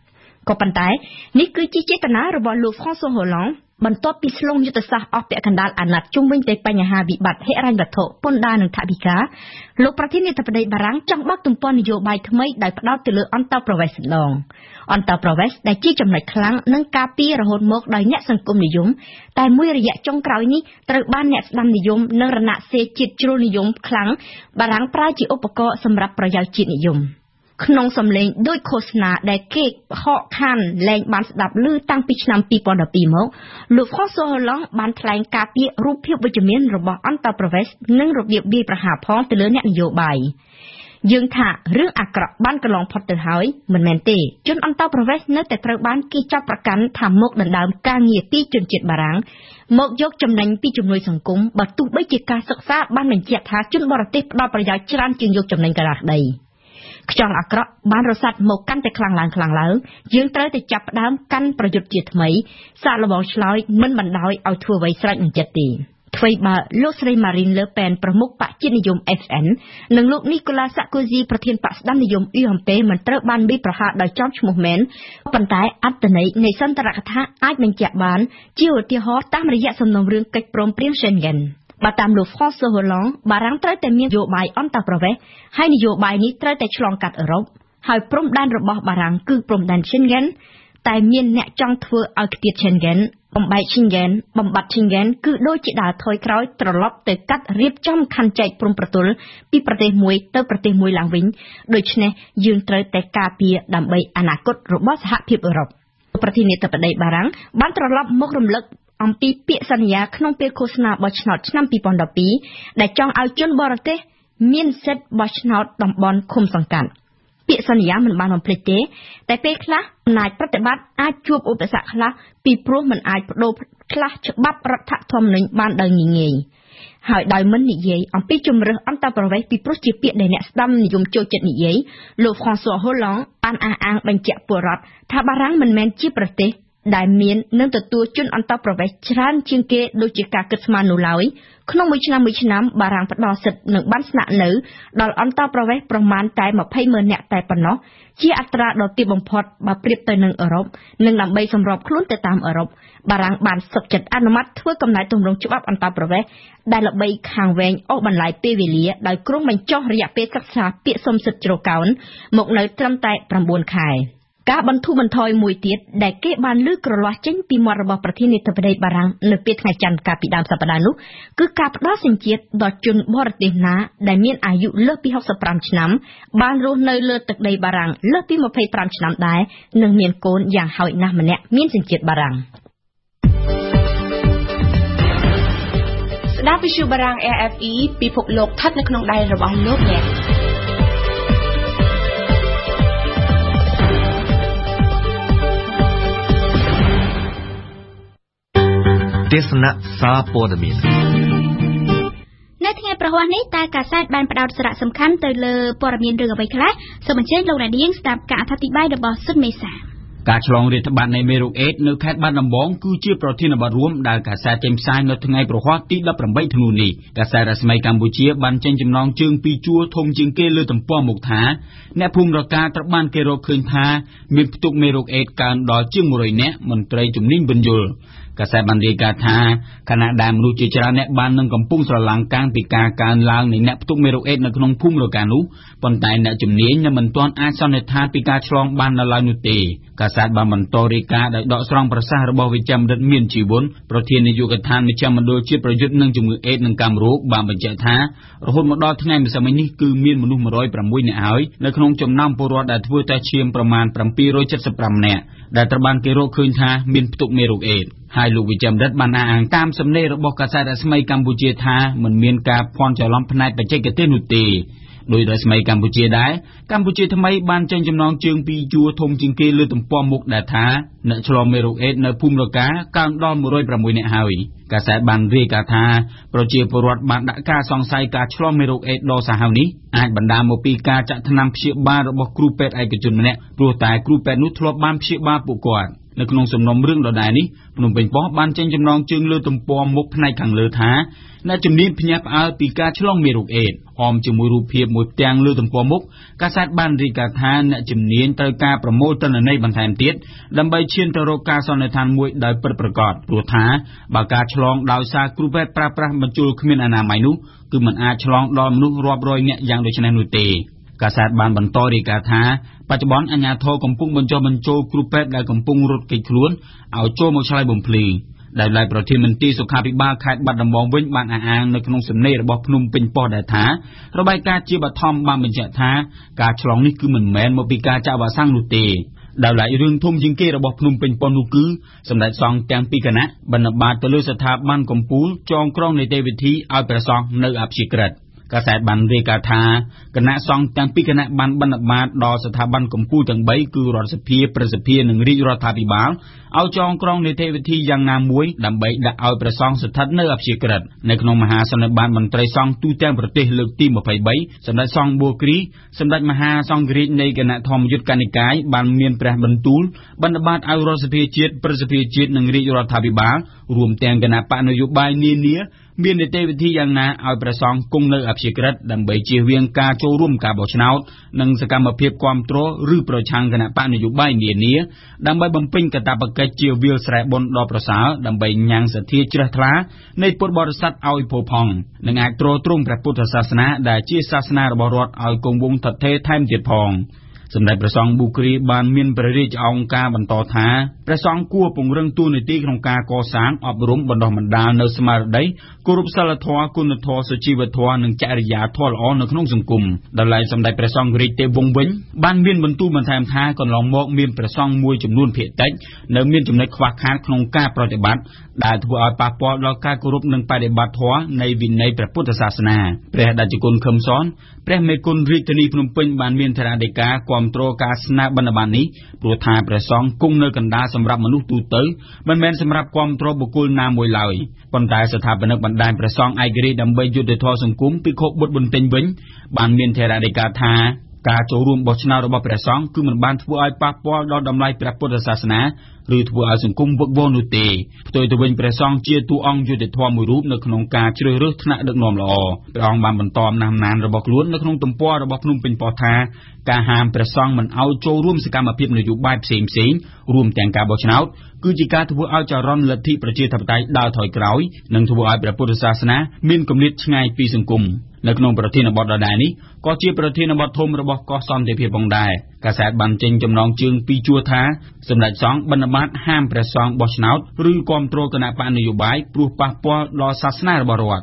ក៏ប៉ុន្តែនេះគឺជាចេតនារបស់លោក François Hollande បន្ទាប់ពីស្លងយុទ្ធសាស្ត្រអស់ពាក់កណ្ដាលអាណត្តិជុំវិញទៅបញ្ហាវិបត្តិហិរញ្ញវត្ថុពន្ធដារនិងថវិកាលោកប្រធានាធិបតីបារាំងចង់បើកទំព័រនយោបាយថ្មីដោយផ្ដោតទៅលើអន្តរប្រវេសន៍ម្ដងអន្តរប្រវេសន៍ដែលជាចំណុចខ្លាំងនិងការពាររហូតមកដោយអ្នកសង្គមនិយមតែមួយរយៈចុងក្រោយនេះត្រូវបានអ្នកស្ដាំនិយមនិងរណសិរ្សជាតិជ្រុលនិយមខ្លាំងបារាំងប្រើជាឧបករណ៍សម្រាប់ប្រយោជន៍ជាតិនិយមក្នុងសម្លេងដូចឃោសនាដែលគេហកខានលែងបានស្ដាប់ឮតាំងពីឆ្នាំពីរពាន់ដប់ពីរមកលោក François Hollande បានថ្លែងការពីរូបភាពវិជ្ជមានរបស់អន្តរប្រវេសន៍និងរបៀបវាយប្រហារផងទៅលើអ្នកនយោបាយយើងថារឿងអាក្រក់បានកន្លងផុតទៅហើយមិនមែនទេជនអន្តរប្រវេសន៍នៅតែត្រូវបានគេចាប់ប្រកាន់ថាមកដណ្ដើមការងារពីជនជាតិបារាំងមកយកចំណេញពីជំនួយសង្គមបើទោះបីជាការសិក្សាបានបញ្ជាក់ថាជនបរទេសផ្ដល់ប្រយោជន៍ច្រើនជាងយកចំណេញក៏ដោយខ្យល់អាក្រក់បានរសាត់មកកាន់តែខ្លាំងឡើងខ្លាំងឡើងយើងត្រូវតែចាប់ផ្ដើមកាន់ប្រយុទ្ធជាថ្មីសាកល្បងឆ្លើយមិនបណ្ដោយឲ្យធ្វើអ្វីស្រេចនឹងចិត្តទេអ្វីបើលោកស្រី Marine Le Pen ប្រមុខបកជាតិនិយម F N និងលោក Nicolas Sarkozy ប្រធានបកស្ដាំនិយម U M P មិនត្រូវបានវាយប្រហារដោយចំឈ្មោះមែនប៉ុន្តែអត្តន័យនៃសន្ទរកថាអាចបញ្ជាក់បានជាឧទាហរណ៍តាមរយៈសំណុំរឿងកិច្ចព្រមព្រៀង Schengenបើតាមលោក François Hollande បារាំងត្រូវតែមាននយោបាយអន្តរប្រវេសន៍ហើយនយោបាយនេះត្រូវតែឆ្លងកាត់អឺរ៉ុបហើយព្រំដែនរបស់បារាំងគឺព្រំដែន Schengen តែមានអ្នកចង់ធ្វើឲ្យខ្ទាត Schengen បំបែក Schengen បំបត្តិ Schengen គឺដូចជាដើរថយក្រោយត្រឡប់ទៅកាត់រៀបចំខណ្ឌចែកព្រំប្រទល់ពីប្រទេសមួយទៅប្រទេសមួយឡើងវិញដូច្នេះយើងត្រូវតែការពារដើម្បីអនាគតរបស់សហភាពអឺរ៉ុបប្រធានាធិបតីបារាំងបានត្រឡប់មករំលឹកអំពីពាក្យសន្យាក្នុងពេលឃោសនាបោះឆ្នោតឆ្នាំពីរពាន់ដប់ពីរដែលចង់ឲ្យជនបរទេសមានសិទ្ធិបោះឆ្នោតតំបន់ឃុំសង្កាត់ពាក្យសន្យាមិនបានបំភ្លេចទេតែពេលខ្លះអំណាចប្រតិបត្តិអាចជួបឧបសគ្គខ្លះពីព្រោះមិនអាចបដូរខ្លះច្បាប់រដ្ឋធម្មនុញ្ញបានដោយងាយៗហើយដោយមិននិយាយអំពីជំរើសអន្តរប្រវេសន៍ពីព្រោះជាពាក្យដែលអ្នកស្ដាំនិយមចូលចិត្តនិយាយលោក François Hollande បានអះអាងបញ្ជាក់ពលរដ្ឋថាបារាំងមិនមែនជាប្រទេសដែលមាននឹងទទួលជនអន្តរប្រវេសន៍ច្រើនជាងគេដូចជាការគិតស្មាននោះឡើយក្នុងមួយឆ្នាំមួយឆ្នាំបារាំងផ្ដល់សិទ្ធិនិងបានស្នាក់នៅដល់អន្តរប្រវេសន៍ប្រមាណតែម្ភៃម៉ឺននាក់តែប៉ុណ្ណោះជាអត្រាដ៏ទាបបំផុតបើប្រៀបទៅនឹងអឺរ៉ុបនិងដើម្បីសម្របខ្លួនទៅតាមអឺរ៉ុបបារាំងបានសុខចិត្តអនុម័តធ្វើកំណែទម្រង់ច្បាប់អន្តរប្រវេសន៍ដែលល្បីខាងវែងអូសបន្លាយពេលវេលាដោយគ្រោងបញ្ចុះរយៈពេលសិក្សាពាក្យសុំសិទ្ធិជ្រកកោនមកនៅត្រឹមតែប្រាំបួនខែការបន្ធូរបន្ថយមួយទៀតដែលគេបានលើកក្រឡាស់ចេញពីមាត់របស់ប្រធានាធិបតីបារាំងនៅពេលថ្ងៃច័ន្ទកាលពីដើមសប្តាហ៍នោះគឺការផ្ដល់សញ្ជាតិដល់ជនបរទេសណាដែលមានអាយុលើសពីហុកសិបប្រាំឆ្នាំបានរស់នៅលើទឹកដីបារាំងលើសពីម្ភៃប្រាំឆ្នាំដែរនិងមានកូនយ៉ាងហោចណាស់ម្នាក់មានសញ្ជាតិបារាំងស្ដាប់វិទ្យុបារាំង R F E ពិភពលោកស្ថិតនៅក្នុងដៃរបស់លោកអ្នកទេសនាសារព័ត៌មាននៅថ្ងៃប្រហ័សនេះតើកាសែតបានផ្ដោតសារៈសំខាន់ទៅលើព័ត៌មានរឿងអ្វីខ្លះសូមអញ្ជើញលោកអ្នកនាងស្ដាប់ការអធិប្បាយរបស់សុនមេសាការឆ្លងរាតត្បាតនៃមេរោគអេដនៅខេត្តបាត់ដំបងគឺជាប្រធានបទរួមដែលកាសែតចេញផ្សាយនៅថ្ងៃប្រហ័សទីដប់ប្រាំបីធ្នូនេះកាសែតរស្មីកម្ពុជាបានចេញចំណងជើងពីជួរធំជាងគេលើទំព័រមុខថាអ្នកភូមិរកាត្រូវបានគេរកឃើញថាមានផ្ទុកមេរោគអេដកើនដល់ជាងមួយរយនាក់មន្ត្រីជំនាញបញ្យលកាសែតបានរាយការណ៍ថាខណៈដែលមនុស្សជាច្រើនអ្នកបាននឹងកំពុងស្រឡាំងកាំងពីការកើនឡើងនៃអ្នកផ្ទុកមេរោគអេដនៅក្នុងភូមិរកានោះប៉ុន្តែអ្នកជំនាញនៅមិនទាន់អាចសន្និដ្ឋានពីការឆ្លងបាននៅឡើយនោះទេកាសែតបានបន្តរាយការណ៍ដោយដកស្រង់ប្រសាសន៍របស់វិជ្ជបណ្ឌិតមានជីវុនប្រធាននាយកដ្ឋានមជ្ឈមណ្ឌលជាតិប្រយុទ្ធនឹងជំងឺអេដនិងកាមរោគបានបញ្ជាក់ថារហូតមកដល់ថ្ងៃម្សិលមិញនេះគឺមានមនុស្សមួយរយប្រាំមួយនាក់ហើយនៅក្នុងចំណោមពលរដ្ឋដែលធ្វើតេស្តឈាមប្រមាណប្រាំពីររយចិតសិបប្រាំនាក់ដែលត្រូវបានគេរកឃើញថាមានផ្ទុកមេរោគអេដហើយលោកវិជ្ជបណ្ឌិតបានអះអាងតាមសំណេររបស់កាសែតរស្មីកម្ពុជាថាមិនមានការភ័ន្តច្រឡំផ្នែកបច្ចេកទេសនោះទេដោយរស្មីកម្ពុជាដែរកម្ពុជាថ្មីបានចេញចំណងជើងពីជួរធំជាងគេលើទំព័រមុខដែលថាអ្នកឆ្លងមេរោគអេដនៅភូមិរកាកើនដល់មួយរយប្រាំមួយនាក់ហើយកាសែតបានរាយការណ៍ថាប្រជាពលរដ្ឋបានដាក់ការសង្ស័យការឆ្លងមេរោគអេដដ៏សាហាវនេះអាចបណ្ដាលមកពីការចាក់ថ្នាំព្យាបាលរបស់គ្រូពេទ្យឯកជនម្នាក់ព្រោះតែគ្រូពេទ្យនោះធ្លាប់បានព្យាបាលពួកគាត់នៅក្នុងសំណុំរឿងដដែលនេះភ្នំពេញប៉ុស្តិ៍បានចេញចំណងជើងលើទំព័រមុខផ្នែកខាងលើថាអ្នកជំនាញភ្ញាក់ផ្អើលពីការឆ្លងមេរោគអេដស៍អមជាមួយរូបភាពមួយផ្ទាំងលើទំព័រមុខកាសែតបានរាយការណ៍ថាអ្នកជំនាញត្រូវការប្រមូលទិន្នន័យបន្ថែមទៀតដើម្បីឈានទៅរកការសន្និដ្ឋានមួយដោយពិតប្រាកដព្រោះថាបើការឆ្លងដោយសារគ្រូពេទ្យប្រើប្រាស់បញ្ជូលគ្មានអនាម័យនោះគឺមិនអាចឆ្លងដល់មនុស្សរាប់រយនាក់យ៉ាងដូចនេះនោះទេកាសែតបានបន្តរាយការណ៍ថាបច្ចុប្បន្នអាជ្ញាធរកំពុងបញ្ចុះបញ្ចូលគ្រូពេទ្យដែលកំពុងរត់គេចខ្លួនឲ្យចូលមកឆ្លើយបំភ្លឺដែលឡែកប្រធានមន្ត្រីសុខាភិបាលខេត្តបាត់ដំបងវិញបានអះអាងនៅក្នុងសំណេររបស់ភ្នំពេញប៉ុស្តិ៍ដែលថារបាយការណ៍ជាបឋមបានបញ្ជាក់ថាការឆ្លងនេះគឺមិនមែនមកពីការចាក់វ៉ាក់សាំងនោះទេដោយឡែករឿងធំជាងគេរបស់ភ្នំពេញប៉ុស្តិ៍នោះគឺសម្ដេចសង្ឃទាំងពីរគណៈបណ្ឌបាតទៅលើស្ថាប័នកំពូលចងក្រងនីតិវិធីឲ្យព្រះសង្ឃនៅអព្យាក្រឹតកាសែតបានរាយការណ៍ថាគណៈសង្ឃទាំងពីរគណៈបានបណ្ឌបាតដល់ស្ថាប័នកំពូលទាំងបីគឺរដ្ឋសភាប្រសិទ្ធិនិងរាជរដ្ឋាភិបាលឲ្យចងក្រងនីតិវិធីយ៉ាងណាមួយដើម្បីដាក់ឲ្យព្រះសង្ឃស្ថិតនៅអព្យាក្រឹតនៅក្នុងមហាសន្និបាតមន្ត្រីសង្ឃទូទាំងប្រទេសលើកទីម្ភៃបីសម្ដេចសង្ឃបួរគ្រីសម្ដេចមហាសង្ឃរាជនៃគណៈធម្មយុត្តកនិកាយបានមានព្រះបន្ទូលបណ្ឌបាតឲ្យរដ្ឋសភាជាតិប្រសិទ្ធិជាតិនិងរាជរដ្ឋាភិបាលរួមទាំងគណៈបកនយោបាយនានាមាននីតិវិធីយ៉ាងណាឲ្យព្រះសង្ឃគង់នៅអព្យាក្រឹតដើម្បីជៀសវាងការចូលរួមការបោះឆ្នោតនិងសកម្មភាពគាំទ្រឬប្រឆាំងគណៈបកនយោបាយនានាដើម្បីបំពេញកាតព្វកិច្ចជាវាលស្រែបុណ្យដ៏ប្រសើរដើម្បីញ៉ាំងសទ្ធាជ្រះថ្លានៃពុទ្ធបរិស័ទឲ្យផូរផង់និងអាចទ្រទ្រង់ព្រះពុទ្ធសាសនាដែលជាសាសនារបស់រដ្ឋឲ្យគង់វង្សថិតថេរថែមទៀតផងសម្ដេចព្រះសង្ឃប៊ូគ្រីបានមានព្រះរាជអង្គការបន្តថាព្រះសង្ឃគួរពង្រឹងតួនាទីក្នុងការកសាងអប់រំបណ្ដុះបណ្ដាលនៅស្មារតីគោរពសិលធម៌គុណធម៌សុជីវធម៌និងចរិយាធម៌ល្អនៅក្នុងសង្គមដោយឡែកសម្ដេចព្រះសង្ឃរាជទេវវង្សវិញបានមានបន្ទូលបន្ថែមថាកន្លងមកមានព្រះសង្ឃមួយចំនួនភាគតិចនៅមានចំណុចខ្វះខាតក្នុងការប្រតិបត្តិដែលធ្វើឲ្យប៉ះពាល់ដល់ការគោរពនិងបដិបត្តិធម៌នៃវិន័យព្រះពុទ្ធសាសនាព្រះតេជគុណខឹមសនព្រះមេគុណរាជធានីភ្នំពេញបានមានធរណីកាគាំទ្រការស្នើបណ្ឌបាតនេះព្រោះថាព្រះសង្ឃគង់នៅកណ្ដាលសម្រាប់មនុស្សទូទៅមិនមែនសម្រាប់គាំទ្របុគ្គលណាមួយឡើយប៉ុន្តែស្ថាបនិកបណ្ដាញព្រះសង្ឃឯករាជ្យដើម្បីយុត្តិធម៌សង្គមភិក្ខុបុត្របន្ទិញវិញបានមានធរណីកាថាការចូលរួមបោះឆ្នោតរបស់ព្រះសង្ឃគឺមិនបានធ្វើឲ្យប៉ះពាល់ដល់តម្លៃព្រះពុទ្ធសាសនាឬធ្វើឲ្យសង្គមវឹកវរនោះទេផ្ទុយទៅវិញព្រះសង្ឃជាតួអង្គយុត្តិធម៌មួយរូបនៅក្នុងការជ្រើសរើសថ្នាក់ដឹកនាំល្អព្រះអង្គបានបន្តអំណះអំណានរបស់ខ្លួននៅក្នុងទំព័ររបស់ភ្នំពេញប៉ុស្តិ៍ថាការហាមព្រះសង្ឃមិនឲ្យចូលរួមសកម្មភាពនយោបាយផ្សេងៗរួមទាំងការបោះឆ្នោតគឺជាការធ្វើឲ្យចរន្តលទ្ធិប្រជាធិបតេយ្យដើរថយក្រោយនិងធ្វើឲ្យព្រះពុទ្ធសាសនាមានគម្លាតឆ្ងាយពីសង្គមនៅក្នុងប្រធានបទដដែលនេះក៏ជាប្រធានបទធំរបស់កោះសន្តិភាពផងដែរកាសែតបានចេញចំណងជើងពីរជួរថាសម្ដេចសង្ឃបណ្ឌបាតហាមព្រះសង្ឃបោះឆ្នោតឬគាំទ្រគណៈបកនយោបាយព្រោះប៉ះពាល់ដល់សាសនារបស់រដ្ឋ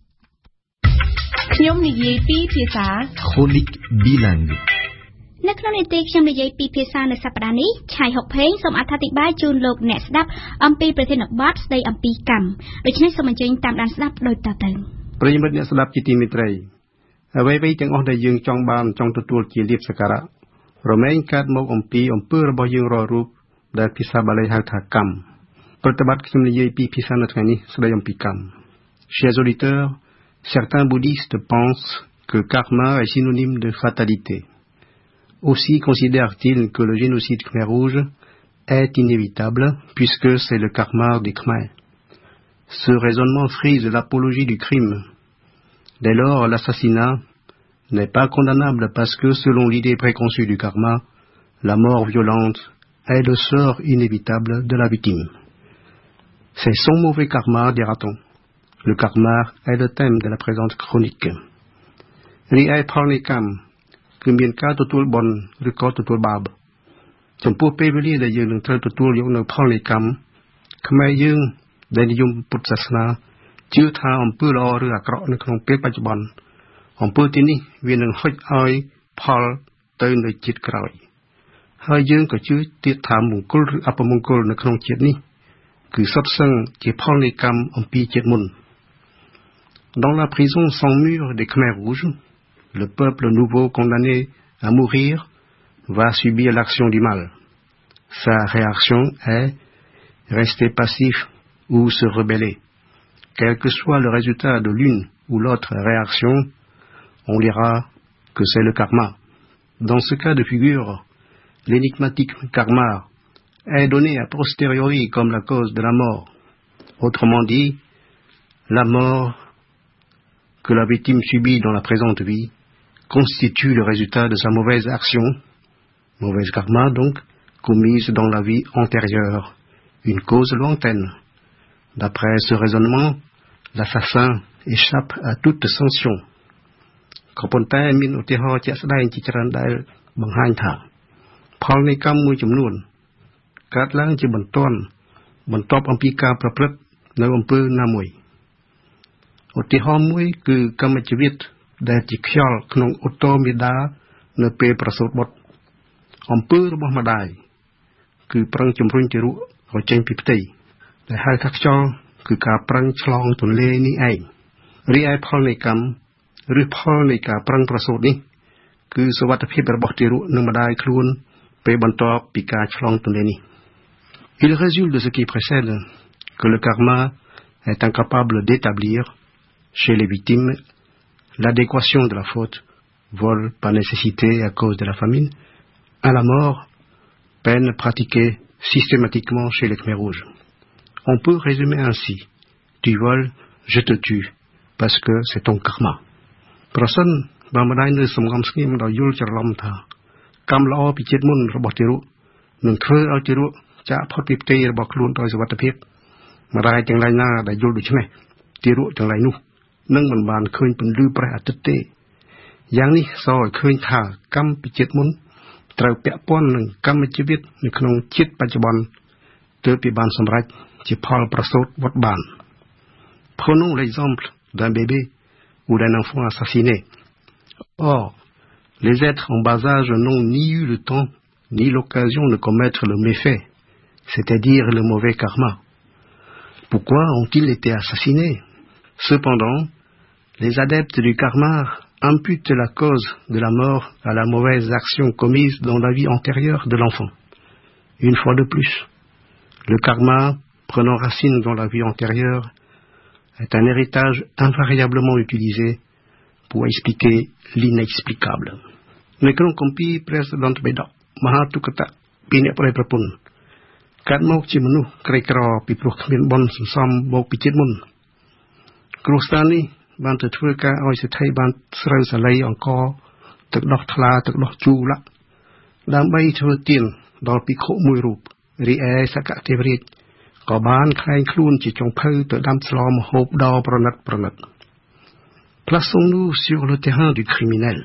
ខ្ញុំនិយាយពីភាសា Chronique bilingue នៅក្នុងនីតិខ្ញុំនិយាយពីភាសានៅសប្តាហ៍នេះឆៃហុកផេងសូមអធិប្បាយជូនលោកអ្នកស្ដាប់អំពីប្រធានបទស្ដីអំពីកម្មដូច្នេះសូមអញ្ជើញតាមដានស្ដាប់ដូចតទៅប្រិយមិត្តអ្នកស្ដាប់ជាទីមេត្រីអ្វីៗទាំងអស់ដែលយើងចង់បានចង់ទទួលជាលៀបសក្ការៈរមែងកើតមកអំពីអំពើរបស់យើងរាល់រូបដែលភាសាបាលីហៅថាកម្មប្រតិបត្តិខ្ញុំនិយាយពីភាសានៅថ្ងៃនេះស្ដីអំពីកម្ម Chers auditeurs, certains bouddhistes pensent que karma est synonyme de fatalité. Aussi considèrent-ils que le génocide Khmer Rouge est inévitable puisque c'est le karma des Khmer. Ce raisonnement frise l'apologie du crime. Dès lors, l'assassinat n'est pas condamnable parce que selon l'idée préconçue du karma, la mort violente est le sort inévitable de la victime. C'est son mauvais karma, dira-t-on. Le karma est le thème de la présente chronique. Li ai pralne kam, គឺមានការទទួលបុណ្យឬក៏ទទួលបាបចំពោះពេលវេលាដែលយើងនឹងត្រូវទទួលយកនៅផលនៃកម្មខ្មែរយើងដែលនិយមពុទ្ធសាសនាជឿថាអំពើល្អឬអាក្រក់នៅក្នុងពេលបច្ចុប្បន្នអំពើទីនេះវានឹងហុចឲ្យផលទៅនៅជាតិក្រោយហើយយើងក៏ជឿទៀតថាមង្គលឬអពមង្គលនៅក្នុងជាតិនេះគឺសុទ្ធសឹងជាផលនៃកម្មអំពីជាតិមុន Dans la prison sans mur des Khmer Rouges, le peuple nouveau condamné à mourir va subir l'action du mal. Sa réaction est rester passif ou se rebeller. Quel que soit le résultat de l'une ou l'autre réaction, on dira que c'est le karma. Dans ce cas de figure, l'énigmatique karma est donnée a posteriori comme la cause de la mort. Autrement dit, la mort que la victime subit dans la présente vie constitue le résultat de sa mauvaise action, mauvaise karma donc, commise dans la vie antérieure, une cause lointaine. D'après ce raisonnement, l'assassin échappe à toute sanction. ក៏ប៉ុន្តែមានឧទាហរណ៍ជាក់ស្ដែងជាច្រើនដែលបង្ហាញថាផលនៃកម្មមួយចំនួនកើតឡើងជាបន្ទាន់បន្ទាប់អំពីការប្រព្រឹត្តនៅអំពើណាមួយឧទាហរណ៍មួយគឺកម្មជីវិតដែលជាខ្យល់ក្នុងឧត្តរមេដានៅពេលប្រសូតបុត្រអំពើរបស់ម្ដាយគឺប្រឹងជំរុញទារកឲ្យចេញពីផ្ទៃដែលហៅថាខ្យល់គឺការប្រឹងឆ្លងទន្លេនេះឯងរីឯផលនៃកម្មឬផលនៃការប្រឹងប្រសូតនេះគឺសុវត្ថិភាពរបស់ទារកនិងម្ដាយខ្លួនពេលបន្ទាប់ពីការឆ្លងទន្លេនេះ Il résulte de ce qui précède que le karma est incapable d'établir chez les victimes l'adéquation de la faute, vol par nécessité à cause de la famine, à la mort, peine pratiquée systématiquement chez les Khmers rouges. On peut résumer ainsi: tu voles, je te tue, parce que c'est ton karma. ប្រសិនបើម្ដាយនៅសំងំស្ងៀមដោយយល់ច្រឡំថាកម្មល្អពីជាតិមុនរបស់ទារកនឹងធ្វើឲ្យទារកចាកផុតពីផ្ទៃរបស់ខ្លួនដោយសុវត្ថិភាពម្ដាយទាំងឡាយណាដែលយល់ដូច្នេះទារកទាំងឡាយនោះនឹងមិនបានឃើញពន្លឺព្រះអាទិត្យទេយ៉ាងនេះសរឲ្យឃើញថាកម្មពីជាតិមុនត្រូវពាក់ព័ន្ធនឹងកម្មជីវិតនៅក្នុងជាតិបច្ចុប្បន្នទើបពីបានសម្រេចជាផលប្រសូតវត្តបាន Prenons l'exemple d'un bébé ou d'un enfant assassiné. Or, les êtres en bas âge n'ont ni eu le temps ni l'occasion de commettre le méfait, c'est-à-dire le mauvais karma. Pourquoi ont-ils été assassinés? Cependant, les adeptes du karma imputent la cause de la mort à la mauvaise action commise dans la vie antérieure de l'enfant. Une fois de plus, le karma, prenant racine dans la vie antérieure, est un héritage invariablement utilisé pour expliquer l'inexplicable. នៅក្នុងគម្ពីរព្រះសដន្តបិដកមហាទុក្កតពីអ្នកប្រែប្រពន្ធកើតមកជាមនុស្សក្រីក្រពីព្រោះគ្មានបុណ្យសន្សំមកពីជាតិមុនគ្រួសារនេះបានទៅធ្វើការឲ្យសេដ្ឋីបានស្រូវសាលីអង្គទឹកដោះថ្លាទឹកដោះជូរដើម្បីធ្វើទានដល់ភិក្ខុមួយរូបរីឯសកទេវរាជក៏បានខ្លែងខ្លួនជាចុងភៅទៅដាំស្លម្ហូបដ៏ប្រណិតប្រណិត Plaçons-nous sur le terrain du criminel.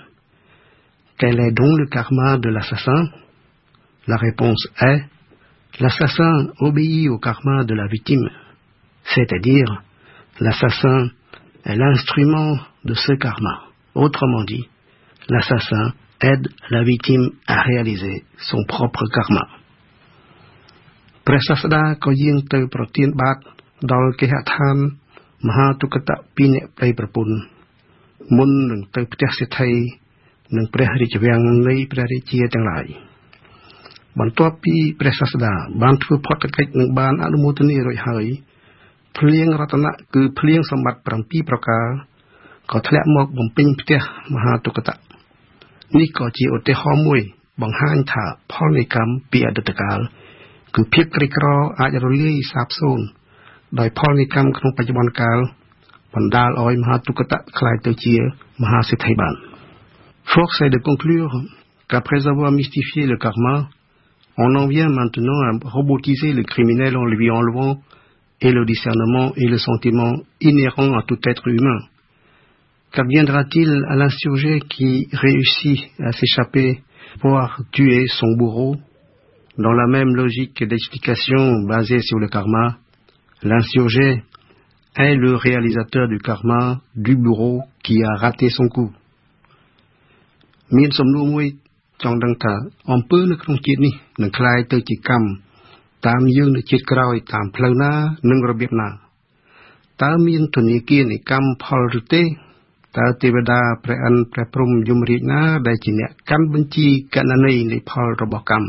Quel est donc le karma de l'assassin? La réponse est: l'assassin obéit au karma de la victime, c'est-à-dire l'assassin est l'instrument de ce karma. Autrement dit, l'assassin aide la victime à réaliser son propre karma. ព្រះសាស្តាក៏យាងទៅប្រទានបាតដល់គេហដ្ឋានមហាទុក្កតពីអ្នកប្តីប្រពន្ធមុននឹងទៅផ្ទះសេដ្ឋីនិងព្រះរាជវាំងនៃព្រះរាជាទាំងឡាយបន្ទាប់ពីព្រះសាស្តាបានធ្វើផុតកិច្ចនិងបានអនុមោទនារួចហើយភ្លៀងរតនៈគឺភ្លៀងសម្បត្តិ7ប្រការក៏ធ្លាក់មកបំពេញផ្ទះមហាទុក្កតនេះក៏ជាឧទាហរណ៍មួយបង្ហាញថាផលនៃកម្មពីអតីតកាលគឺភាពក្រីក្រអាចរលាយសាបសូន្យដោយផលនៃកម្មក្នុងបច្ចុប្បន្នកាលបណ្ដាលឲ្យមហាទុក្កតក្លាយទៅជាមហាសេដ្ឋីបាន Force est de conclure qu'après avoir mystifié le karma, on en vient maintenant à robotiser le criminel en lui enlevant et le discernement et le sentiment inhérents à tout être humain. Qu'adviendra-t-il à l'insurgé qui réussit à s'échapper, voire tuer son bourreau? Dans la même logique d'explication basée sur le karma, l'insurgé est le réalisateur du karma du bourreau qui a raté son coup. មានសំណួរមួយចង់ដឹងថាអំពើនៅក្នុងជាតិនេះនឹងคล้ายទៅជាកម្មតាមយើងនៅជាតិក្រោយតាមផ្លូវណានិងរបៀបណាតើមានធនាគារនៃកម្មផលឬទេតើទេវតាព្រះអិនព្រះព្រហ្មយមរាជណាដែលជាអ្នកកាន់បញ្ជីកណន័យនៃផលរបស់កម្ម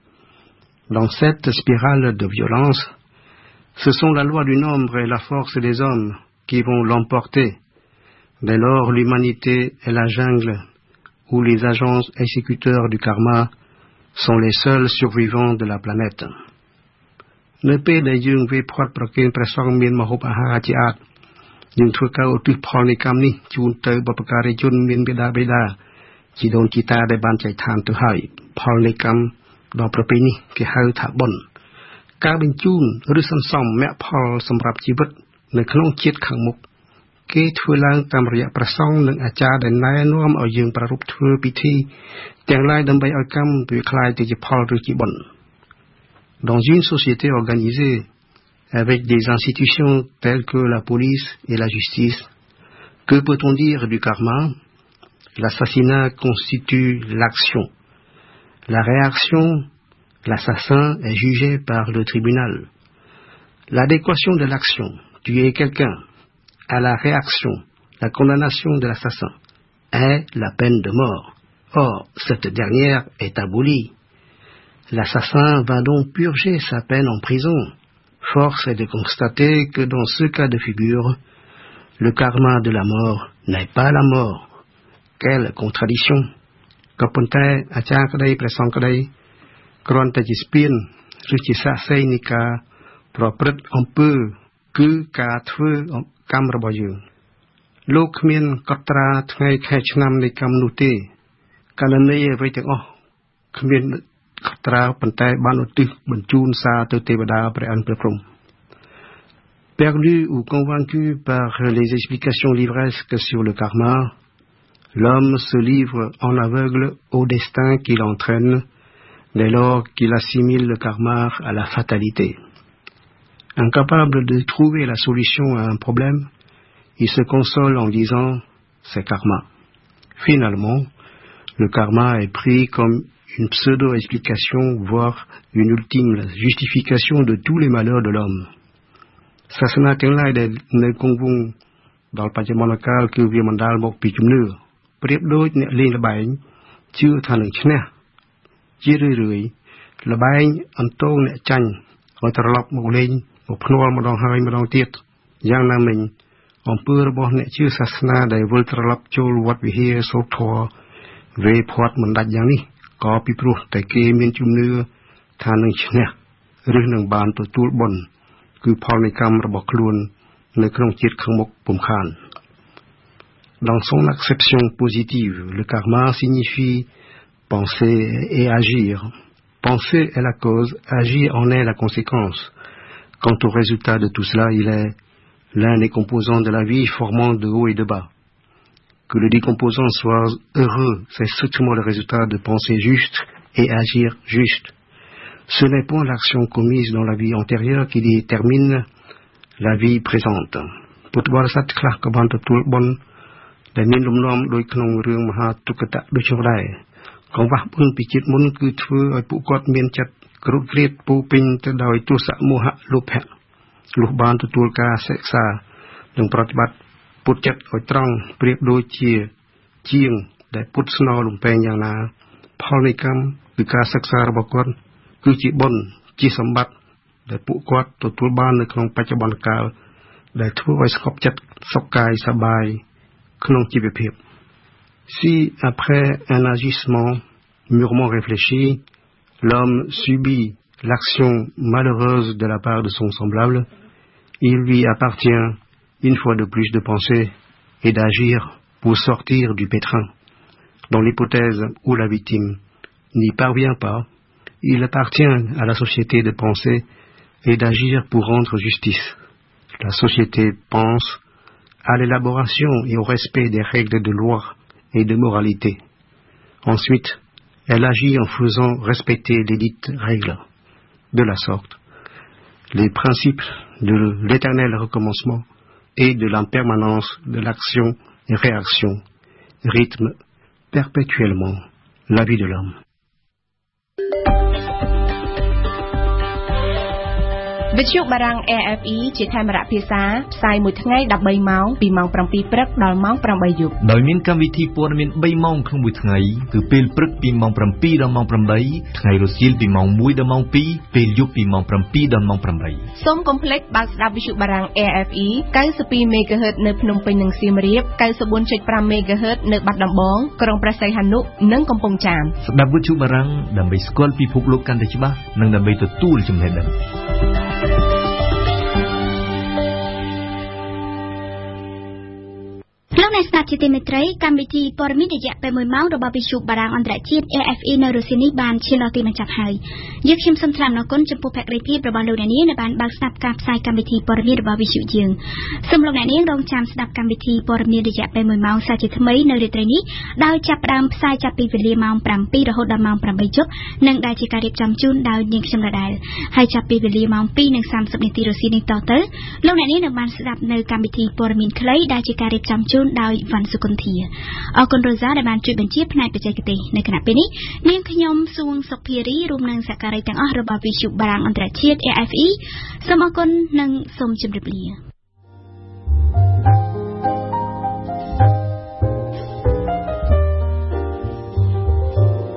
Dans cette spirale de violence, ce sont la loi du nombre et la force des hommes qui vont l'emporter. Dès lors, l'humanité est la jungle où les agents exécuteurs du karma sont les seuls survivants de la planète. នៅពេលដែលយើងវាផាត់ប្រគេនព្រះសង្ឃមានមហូបអាហារជាអាចយើងធ្វើការឧទ្ទិសផលនៃកម្មនេះជូនទៅបុព្វការីជនមានបិតាបិតាជីដូនជីតាដែលបានចែកឋានទៅហើយផលនៃកម្មដ៏ប្រពៃនេះគេហៅថាបុណ្យការបញ្ជូនឬសន្សំមគ្គផលសម្រាប់ជីវិតនៅក្នុងជាតិខាងមុខគេធ្វើឡើងតាមរយៈព្រះសង្ឃនិងអាចារ្យដែលណែនាំឲ្យយើងប្រារព្ធធ្វើពិធីទាំងឡាយដើម្បីឲ្យកម្មវាคล้ายទៅជាផលឬជាបុណ្យ Dans une société organisée avec des institutions telles que la police et la justice, que peut-on dire du karma? L'assassinat constitue l'action. La réaction, l'assassin est jugé par le tribunal. L'adéquation de l'action, tuer quelqu'un, à la réaction, la condamnation de l'assassin, est la peine de mort. Or, cette dernière est abolie. L'assassin va donc purger sa peine en prison. Force est de constater que dans ce cas de figure, le karma de la mort n'est pas la mort. Quelle contradiction! ក៏ប៉ុន្តែអាចារ្យក្តីព្រះសង្ឃក្តីគ្រាន់តែជាស្ពានឬជាសាក្សីនៃការប្រព្រឹត្តអំពើគឺការធ្វើកម្មរបស់យើងលោកគ្មានកត់ត្រាថ្ងៃខែឆ្នាំនៃកម្មនោះទេករណីអ្វីទាំងអស់គ្មានកត់ត្រាប៉ុន្តែបានឧទ្ទិសបញ្ជូនសារទៅទេវតាព្រះអិនព្រះព្រហ្ម Perdu ou convaincu par les explications livresques sur le karma, l'homme se livre en aveugle au destin qu'il entraîne dès lors qu'il assimile le karma à la fatalité. Incapable de trouver la solution à un problème, il se console en disant « c'est karma ». Finalement, le karma est pris comme une pseudo-explication, voire une ultime justification de tous les malheurs de l'homme. សាសនាទាំងឡាយដែលនៅគង់វង្សដល់បច្ចុប្បន្នកាលគឺវាបណ្ដាលមកពីជំនឿប្រៀបដូចអ្នកលេងល្បែងជឿថានឹងឈ្នះជារឿយៗល្បែងអន្តោងអ្នកចាញ់ឲ្យត្រឡប់មកលេងមកភ្នាល់ម្ដងហើយម្ដងទៀតយ៉ាងណាមិញអំពើរបស់អ្នកជឿសាសនាដែលវិលត្រឡប់ចូលវត្តវិហារសូត្រធម៌វេផាត់មិនដាច់យ៉ាងនេះក៏ពីព្រោះតែគេមានជំនឿថានឹងឈ្នះឬនឹងបានទទួលបុណ្យគឺផលនៃកម្មរបស់ខ្លួននៅក្នុងជាតិខាងមុខពុំខាន Dans son acception positive, le karma signifie penser et agir. Penser est la cause, agir en est la conséquence. Quant au résultat de tout cela, il est l'un des composants de la vie formant de haut et de bas. Que le décomposant soit heureux, c'est strictement le résultat de penser juste et agir juste. Ce n'est point l'action commise dans la vie antérieure qui détermine la vie présente. ពុទ្ធបរិស័ទខ្លះក៏បានទទួលបុណ្យដែលមានលំនាំដោយក្នុងរឿងមហាទុក្កតៈដូចនោះដែរកង្វះបុណ្យពីជាតិមុនគឺធ្វើឲ្យពួកគាត់មានចិត្តក្រូតក្រៀតពោពេញទៅដោយទោសៈមោហៈលោភៈលុះបានទទួលការសិក្សានិងប្រតិបត្តិពុតចិត្តឲ្យត្រង់ប្រៀបដូចជាជាងដែលពុតស្នើលំពេងយ៉ាងណាផលនៃកម្មគឺការសិក្សារបស់គាត់គឺជាបុណ្យជាសម្បត្តិដែលពួកគាត់ទទួលបាននៅក្នុងបច្ចុប្បន្នកាលដែលធ្វើឲ្យស្ងប់ចិត្តសុខកាយសប្បាយក្នុងជីវភាព Si après un agissement mûrement réfléchi l'homme subit l'action malheureuse de la part de son semblable il lui appartient une fois de plus de penser et d'agir pour sortir du pétrin dans l'hypothèse où la victime n'y parvient pas il appartient à la société de penser et d'agir pour rendre justice. La société pense à l'élaboration et au respect des règles de loi et de moralité. Ensuite, elle agit en faisant respecter les dites règles. De la sorte, les principes de l'éternel recommencement et de l'impermanence de l'action et réaction rythment perpétuellement la vie de l'homme. វិទ្យុបារាំង A F E ជាខេមរៈភាសាផ្សាយមួយថ្ងៃដប់បីម៉ោងពីម៉ោងប្រាំពីរព្រឹកដល់ម៉ោងប្រាំបីយប់ដោយមានកម្មវិធីព័ត៌មានបីម៉ោងក្នុងមួយថ្ងៃគឺពេលព្រឹកពីម៉ោងប្រាំពីរដល់ម៉ោងប្រាំបីថ្ងៃរសៀលពីម៉ោងមួយដល់ម៉ោងពីរពេលយប់ពីម៉ោងប្រាំពីរដល់ម៉ោងប្រាំបីសូមកុំភ្លេចបើកស្ដាប់វិទ្យុបារាំង A F E កៅសិបពីរ មេហ្គាហឺត នៅភ្នំពេញនិងសៀមរាប កៅសិបបួនចុចប្រាំ មេហ្គាហឺត នៅបាត់ដំបងក្រុងព្រះសីហនុនិងកំពង់ចាមស្ដាប់វិទ្យុបារាំងដើម្បីស្គាល់ពិភពលោកកាន់តែច្បាស់និងដើម្បីទទួលចំណេះដឹងលោកអ្នកស្ដាប់ជាទីមេត្រីកម្មវិធីព័ត៌មានរយៈពេលមួយម៉ោងរបស់វិទ្យុបារាំងអន្តរជាតិ A F E នៅរុស្ស៊ីនេះបានឈានដល់ទីបញ្ចប់ហើយយើងខ្ញុំសូមថ្លែងអំណរគុណចំពោះភក្ដីភាពរបស់លោកអ្នកនាងដែលបានបើកស្ដាប់ការផ្សាយកម្មវិធីព័ត៌មានរបស់វិទ្យុយើងសូមលោកអ្នកនាងរងចាំស្ដាប់កម្មវិធីព័ត៌មានរយៈពេលមួយម៉ោងសាជាថ្មីនៅរាត្រីនេះដោយចាប់ផ្ដើមផ្សាយចាប់ពីវេលាម៉ោងប្រាំពីររហូតដល់ម៉ោងប្រាំបីយប់និងដែលជាការរៀបចំជូនដោយនាងខ្ញុំរដែលហើយចាប់ពីវេលាម៉ោងពីរនិងសាមសិបនាទីរសៀលនេះតទៅលោកអ្នកនាងនឹងបានស្ដាប់នៅកម្មវិធីព័ត៌មានខ្លីដែលជាការរៀបចំជូនដោយវ៉ាន់សុគន្ធាអរគុណរ៉ូសាដែលបានជួយបញ្ជាផ្នែកបច្ចេកទេសនៅគណៈពេលនេះនាងខ្ញុំសួងសុភារីរួមនឹងសក្ការីទាំងអស់របស់វិទ្យុបារាំងអន្តរជាតិ A F E សូមអរគុណនិងសូមជម្រាបលា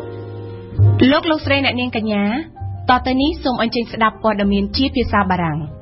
លោកលោកស្រីអ្នកនាងកញ្ញាតទៅនេះសូមអញ្ជើញស្ដាប់ព័ត៌មានជាភាសាបារាំង